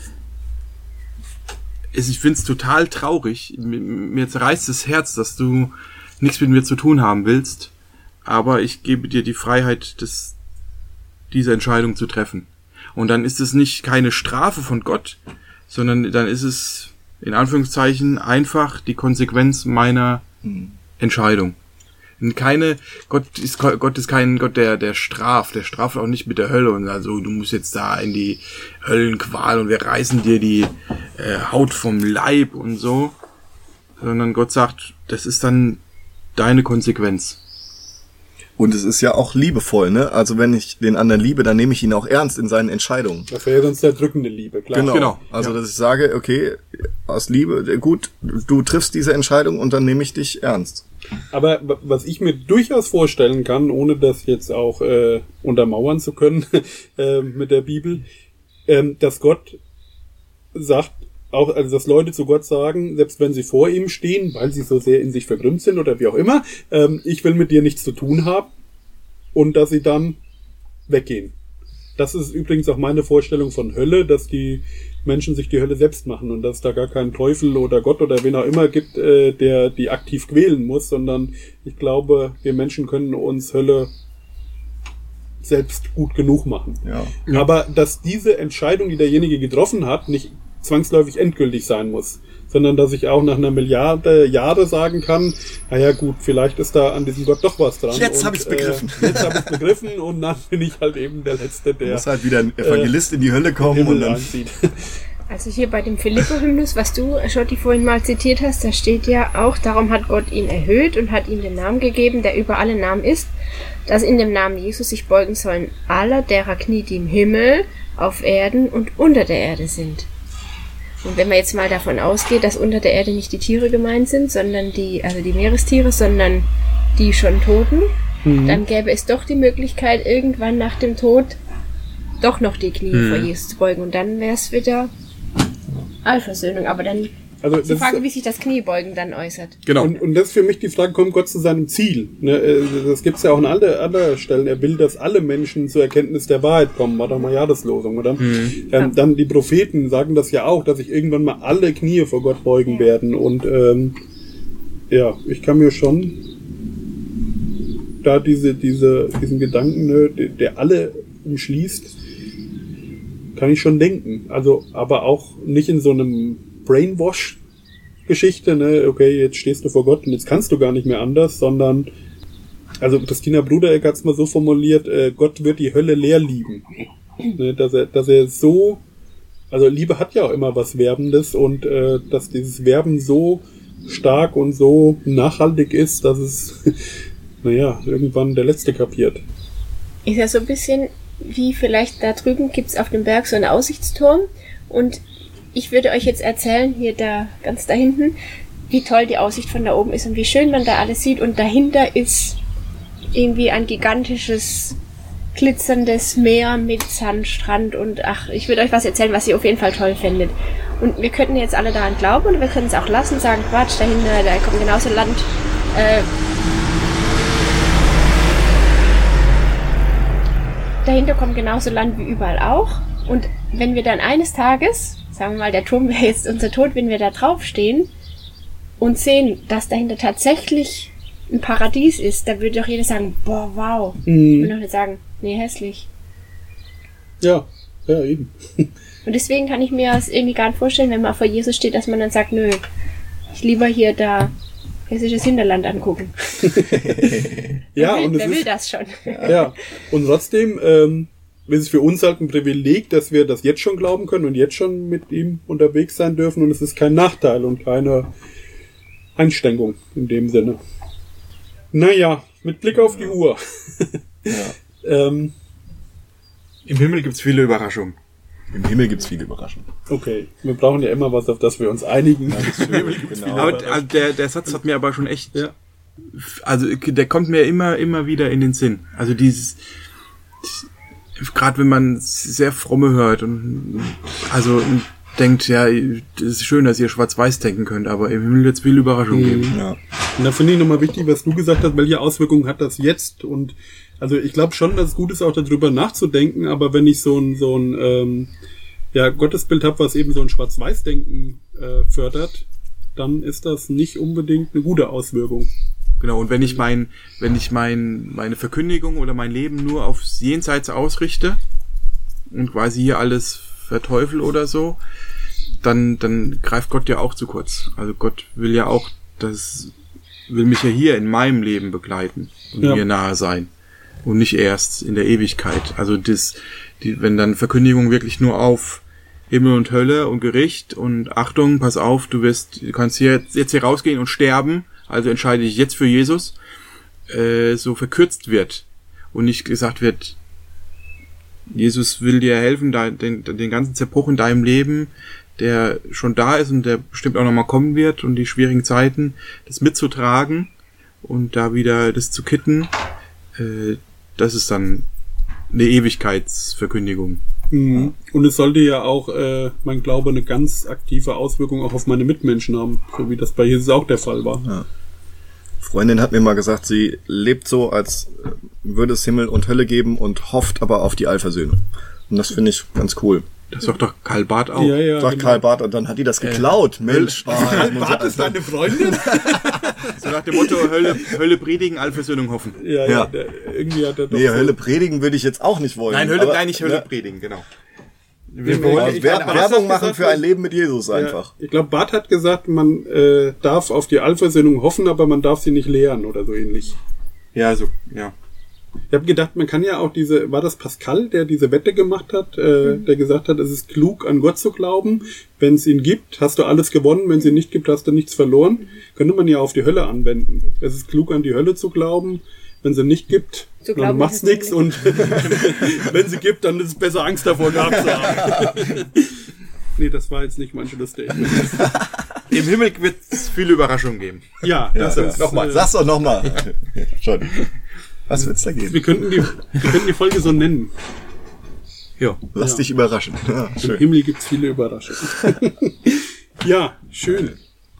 D: Ich finde es total traurig. Mir zerreißt das Herz, dass du nichts mit mir zu tun haben willst. Aber ich gebe dir die Freiheit, das, diese Entscheidung zu treffen. Und dann ist es nicht keine Strafe von Gott, sondern dann ist es in Anführungszeichen einfach die Konsequenz meiner hm. Entscheidung. Und keine, Gott ist, Gott ist kein Gott, der, der straft, der straft auch nicht mit der Hölle und also du musst jetzt da in die Höllenqual und wir reißen dir die äh, Haut vom Leib und so, sondern Gott sagt, das ist dann deine Konsequenz.
B: Und es ist ja auch liebevoll, ne? Also wenn ich den anderen liebe, dann nehme ich ihn auch ernst in seinen Entscheidungen.
A: Das wäre sonst der drückende Liebe, klar.
B: Genau. genau. Also, ja. Dass ich sage, okay, aus Liebe, gut, du triffst diese Entscheidung und dann nehme ich dich ernst.
A: Aber was ich mir durchaus vorstellen kann, ohne das jetzt auch äh, untermauern zu können äh, mit der Bibel, äh, dass Gott sagt, auch, also dass Leute zu Gott sagen, selbst wenn sie vor ihm stehen, weil sie so sehr in sich verkrümmt sind oder wie auch immer, ähm, ich will mit dir nichts zu tun haben und dass sie dann weggehen. Das ist übrigens auch meine Vorstellung von Hölle, dass die Menschen sich die Hölle selbst machen und dass es da gar keinen Teufel oder Gott oder wen auch immer gibt, äh, der die aktiv quälen muss, sondern ich glaube, wir Menschen können uns Hölle selbst gut genug machen.
B: Ja.
A: Aber dass diese Entscheidung, die derjenige getroffen hat, nicht zwangsläufig endgültig sein muss, sondern dass ich auch nach einer Milliarde Jahre sagen kann, naja gut, vielleicht ist da an diesem Gott doch was dran.
B: Jetzt habe ich es begriffen.
A: Äh, jetzt habe ich es begriffen und dann bin ich halt eben der Letzte, der...
B: muss halt wieder ein Evangelist äh, in die Hölle kommen und dann... Einzieht.
C: Also hier bei dem Philipper-Hymnus, was du, Schotti, vorhin mal zitiert hast, da steht ja auch, darum hat Gott ihn erhöht und hat ihm den Namen gegeben, der über alle Namen ist, dass in dem Namen Jesus sich beugen sollen aller derer Knie, die im Himmel, auf Erden und unter der Erde sind. Und wenn man jetzt mal davon ausgeht, dass unter der Erde nicht die Tiere gemeint sind, sondern die, also die Meerestiere, sondern die schon Toten, mhm. dann gäbe es doch die Möglichkeit, irgendwann nach dem Tod doch noch die Knie mhm. vor Jesus zu beugen. Und dann wäre es wieder Allversöhnung. Aber dann
A: Also
C: Die
A: das
C: Frage,
A: ist,
C: wie sich das Kniebeugen dann äußert.
D: Genau.
A: und, und das ist für mich die Frage, kommt Gott zu seinem Ziel? Ne, äh, das gibt's ja auch an alle, anderen Stellen. Er will, dass alle Menschen zur Erkenntnis der Wahrheit kommen. War doch mal Jahreslosung, oder?
D: Mhm.
A: Ähm, dann die Propheten sagen das ja auch, dass sich irgendwann mal alle Knie vor Gott beugen
C: Ja.
A: werden. Und ähm, ja, ich kann mir schon da diese, diese, diesen Gedanken, ne, der, der alle umschließt, kann ich schon denken. Also, aber auch nicht in so einem Brainwash-Geschichte, ne, okay, jetzt stehst du vor Gott und jetzt kannst du gar nicht mehr anders, sondern, also Christina Brudereck hat es mal so formuliert, äh, Gott wird die Hölle leer lieben. Ne, dass er, dass er so, also Liebe hat ja auch immer was Werbendes und äh, dass dieses Werben so stark und so nachhaltig ist, dass es, naja, irgendwann der Letzte kapiert.
C: Ist ja so ein bisschen wie vielleicht da drüben gibt's auf dem Berg so einen Aussichtsturm und ich würde euch jetzt erzählen, hier da ganz da hinten, wie toll die Aussicht von da oben ist und wie schön man da alles sieht und dahinter ist irgendwie ein gigantisches glitzerndes Meer mit Sandstrand und ach, ich würde euch was erzählen, was ihr auf jeden Fall toll findet. Und wir könnten jetzt alle daran glauben und wir können es auch lassen, sagen, Quatsch, dahinter, da kommt genauso Land, äh, dahinter kommt genauso Land wie überall auch. Und wenn wir dann eines Tages, sagen wir mal, der Turm wäre jetzt unser Tod, wenn wir da draufstehen und sehen, dass dahinter tatsächlich ein Paradies ist, da würde doch jeder sagen, boah, wow.
A: Mhm.
C: Und doch nicht sagen, nee, hässlich.
A: Ja, ja, eben.
C: Und deswegen kann ich mir das irgendwie gar nicht vorstellen, wenn man vor Jesus steht, dass man dann sagt, nö, ich lieber hier da hessisches Hinterland angucken.
A: Ja,
C: wer will,
A: und es
C: wer will
A: ist,
C: das schon?
A: ja, und trotzdem ähm, ist es für uns halt ein Privileg, dass wir das jetzt schon glauben können und jetzt schon mit ihm unterwegs sein dürfen und es ist kein Nachteil und keine Einschränkung in dem Sinne. Naja, mit Blick auf die Uhr.
B: Ja.
A: ähm,
D: Im Himmel gibt's viele Überraschungen.
B: Im Himmel gibt's viele Überraschungen.
A: okay, wir brauchen ja immer was, auf das wir uns einigen.
B: Genau.
D: Aber also der, der Satz hat mir aber schon echt,
A: Ja.
D: also der kommt mir immer, immer wieder in den Sinn. Also dieses, gerade wenn man sehr fromme hört und also und denkt, ja, das ist schön, dass ihr schwarz-weiß denken könnt, aber im Himmel wird es viele Überraschungen geben.
B: Ja.
A: Und da finde ich nochmal wichtig, was du gesagt hast, welche Auswirkungen hat das jetzt? Und also ich glaube schon, dass es gut ist, auch darüber nachzudenken, aber wenn ich so ein so ein ähm, ja, Gottesbild habe, was eben so ein Schwarz-Weiß-Denken äh, fördert, dann ist das nicht unbedingt eine gute Auswirkung.
D: Genau, und wenn ich mein, wenn ich mein, meine Verkündigung oder mein Leben nur aufs Jenseits ausrichte und quasi hier alles verteufel oder so, dann, dann greift Gott ja auch zu kurz. Also Gott will ja auch, das will mich ja hier in meinem Leben begleiten und
A: Ja.
D: mir nahe sein. Und nicht erst in der Ewigkeit. Also das, die, wenn dann Verkündigung wirklich nur auf Himmel und Hölle und Gericht und Achtung, pass auf, du wirst, du kannst hier jetzt hier rausgehen und sterben, also entscheide dich jetzt für Jesus, äh, so verkürzt wird und nicht gesagt wird, Jesus will dir helfen, da, den, den ganzen Zerbruch in deinem Leben, der schon da ist und der bestimmt auch nochmal kommen wird und die schwierigen Zeiten, das mitzutragen und da wieder das zu kitten, äh, das ist dann eine Ewigkeitsverkündigung.
A: Mhm. Und es sollte ja auch, äh, mein Glaube, eine ganz aktive Auswirkung auch auf meine Mitmenschen haben, so wie das bei Jesus auch der Fall war.
B: Ja. Freundin hat mir mal gesagt, sie lebt so, als würde es Himmel und Hölle geben und hofft aber auf die Allversöhnung. Und das finde ich ganz cool.
D: Das sagt doch Karl Barth auch.
A: Ja, ja,
B: Sagt
A: genau.
B: Karl Barth, und dann hat die das geklaut. Mensch. Oh, das muss
A: Bart
B: ich-
A: ist deine Freundin?
D: So nach dem Motto, Hölle, Hölle predigen, Allversöhnung hoffen.
A: Ja, ja,
B: Ja.
A: der, irgendwie hat er doch
B: Nee,
A: so-
B: Hölle predigen würde ich jetzt auch nicht wollen.
D: Nein, Hölle,
B: aber,
D: nein, nicht Hölle
B: ja,
D: predigen, genau.
A: Wir
B: aber
A: wollen- ich
B: Wer
A: glaub, Barth
B: Werbung
A: hat
B: machen
A: gesagt,
B: für ein Leben mit Jesus einfach.
A: Ja, ich glaube, Barth hat gesagt, man äh, darf auf die Allversöhnung hoffen, aber man darf sie nicht lehren oder so ähnlich.
D: Ja, so, ja.
A: Ich habe gedacht, man kann ja auch diese, war das Pascal, der diese Wette gemacht hat, äh, der gesagt hat, es ist klug, an Gott zu glauben. Wenn es ihn gibt, hast du alles gewonnen. Wenn es ihn nicht gibt, hast du nichts verloren. Könnte man ja auf die Hölle anwenden. Es ist klug, an die Hölle zu glauben. Wenn sie nicht gibt,
C: Zu
A: dann
C: glauben,
A: machst
C: dass es
A: nichts.
C: sie
A: Und wenn sie gibt, dann ist es besser, Angst davor gehabt zu haben. Nee, das war jetzt nicht mein Schlussstatement.
D: Im Himmel wird es viele Überraschungen geben.
A: Ja, das
B: Ja,
A: ist...
B: nochmal,
A: äh,
B: sag's doch nochmal. Schon. Was wird's da geben?
A: Wir könnten die, wir könnten die Folge so nennen.
D: Ja.
B: Lass
A: Ja.
B: dich überraschen. Ja,
A: Im
B: schön.
A: Himmel gibt's viele Überraschungen. Ja, schön.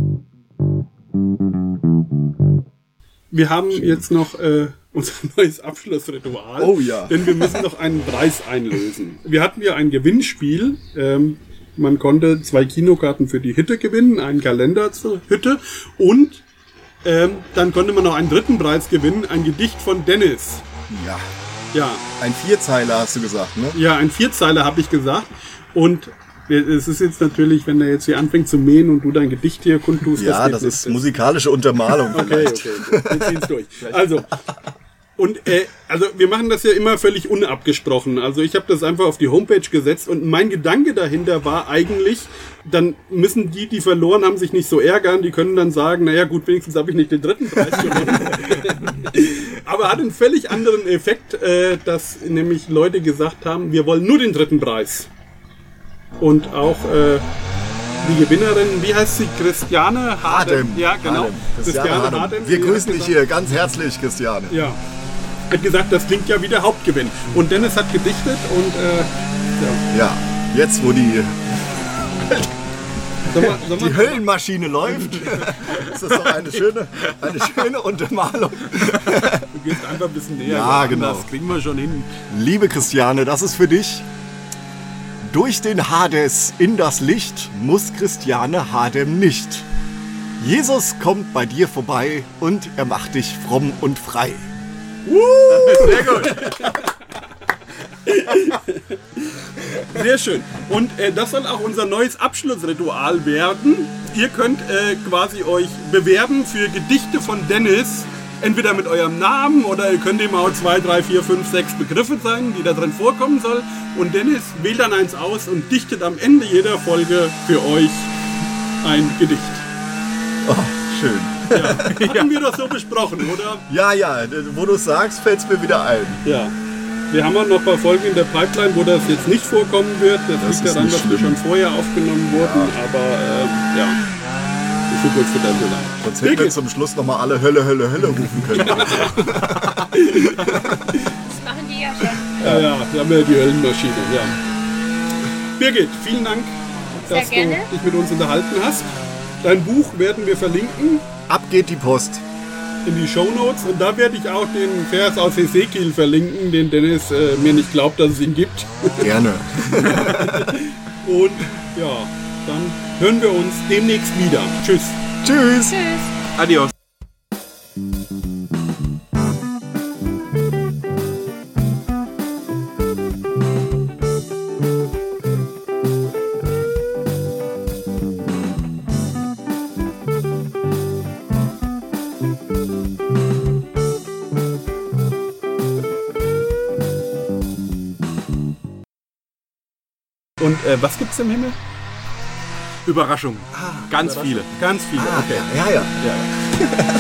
A: Wir haben jetzt noch äh, unser neues Abschlussritual.
B: Oh ja.
A: Denn wir müssen noch einen Preis einlösen. Wir hatten ja ein Gewinnspiel. Ähm, man konnte zwei Kinokarten für die Hütte gewinnen, einen Kalender zur Hütte und ähm, dann konnte man noch einen dritten Preis gewinnen, ein Gedicht von Dennis.
B: Ja.
A: Ja,
B: Ein Vierzeiler hast du gesagt, ne?
A: ja, ein Vierzeiler habe ich gesagt. Und es ist jetzt natürlich, wenn er jetzt hier anfängt zu mähen und du dein Gedicht hier kundtust.
B: Ja,
A: geht
B: das
A: nicht.
B: ist musikalische Untermalung
A: Okay,
B: vielleicht.
A: okay, gut. Wir ziehen's durch. Also, und äh, also wir machen das ja immer völlig unabgesprochen. Also ich habe das einfach auf die Homepage gesetzt und mein Gedanke dahinter war eigentlich, dann müssen die, die verloren haben, sich nicht so ärgern. Die können dann sagen, naja gut, wenigstens habe ich nicht den dritten Preis gewonnen. Aber hat einen völlig anderen Effekt, äh, dass nämlich Leute gesagt haben, wir wollen nur den dritten Preis. Und auch äh, die Gewinnerin, wie heißt sie? Christiane Hardem.
B: Adem.
A: Ja, genau.
B: Adem. Christiane Hardem. Wir
A: die
B: grüßen
A: hat
B: dich
A: gesagt-
B: hier ganz herzlich, Christiane.
A: Ja. Hat gesagt, das klingt ja wie der Hauptgewinn. Und Dennis hat gedichtet und äh, ja.
B: Ja, jetzt wo die,
A: Sollen wir, sollen
B: die
A: wir,
B: Höllenmaschine läuft, ist das doch eine schöne, eine schöne Untermalung.
A: du gehst einfach ein bisschen näher.
B: Ja,
A: ran,
B: genau.
A: Das kriegen wir schon hin.
B: Liebe Christiane, das ist für dich. Durch den Hades in das Licht muss Christiane Hardem nicht. Jesus kommt bei dir vorbei und er macht dich fromm und frei.
A: Sehr gut. Sehr schön. Und äh, das soll auch unser neues Abschlussritual werden. Ihr könnt äh, quasi euch bewerben für Gedichte von Dennis. Entweder mit eurem Namen oder ihr könnt ihm auch zwei, drei, vier, fünf, sechs Begriffe sein, die da drin vorkommen soll. Und Dennis wählt dann eins aus und dichtet am Ende jeder Folge für euch ein Gedicht.
B: Oh, schön.
A: Ja, hatten wir doch so besprochen, oder?
B: Ja, ja, wo du es sagst, fällt es mir wieder ein.
A: Ja. Wir haben auch noch ein paar Folgen in der Pipeline, wo das jetzt nicht vorkommen wird. Das,
B: Das
A: liegt
B: ist
A: daran,
B: nicht
A: dass wir
B: schlimm.
A: schon vorher aufgenommen wurden. Aber äh, ja, ich will kurz für das so lang.
B: Sonst hätten wir
A: Birgit,
B: zum Schluss nochmal alle Hölle, Hölle, Hölle rufen können.
C: Das machen die ja schon.
A: ja, ja, wir haben ja die Höllenmaschine. Ja. Birgit, vielen Dank,
C: Sehr
A: dass
C: gerne.
A: du dich mit uns unterhalten hast. Dein Buch werden wir verlinken
B: Ab geht die Post.
A: in die Shownotes und da werde ich auch den Vers aus Hesekiel verlinken, den Dennis äh, mir nicht glaubt, dass es ihn gibt.
B: Gerne.
A: Und ja, dann hören wir uns demnächst wieder. Tschüss.
B: Tschüss.
C: Tschüss.
D: Adios.
A: Und äh, was gibt's im Himmel?
D: Überraschung. Ganz viele.
A: Ganz viele.
B: Ah,
A: Okay.
B: ja, ja. ja.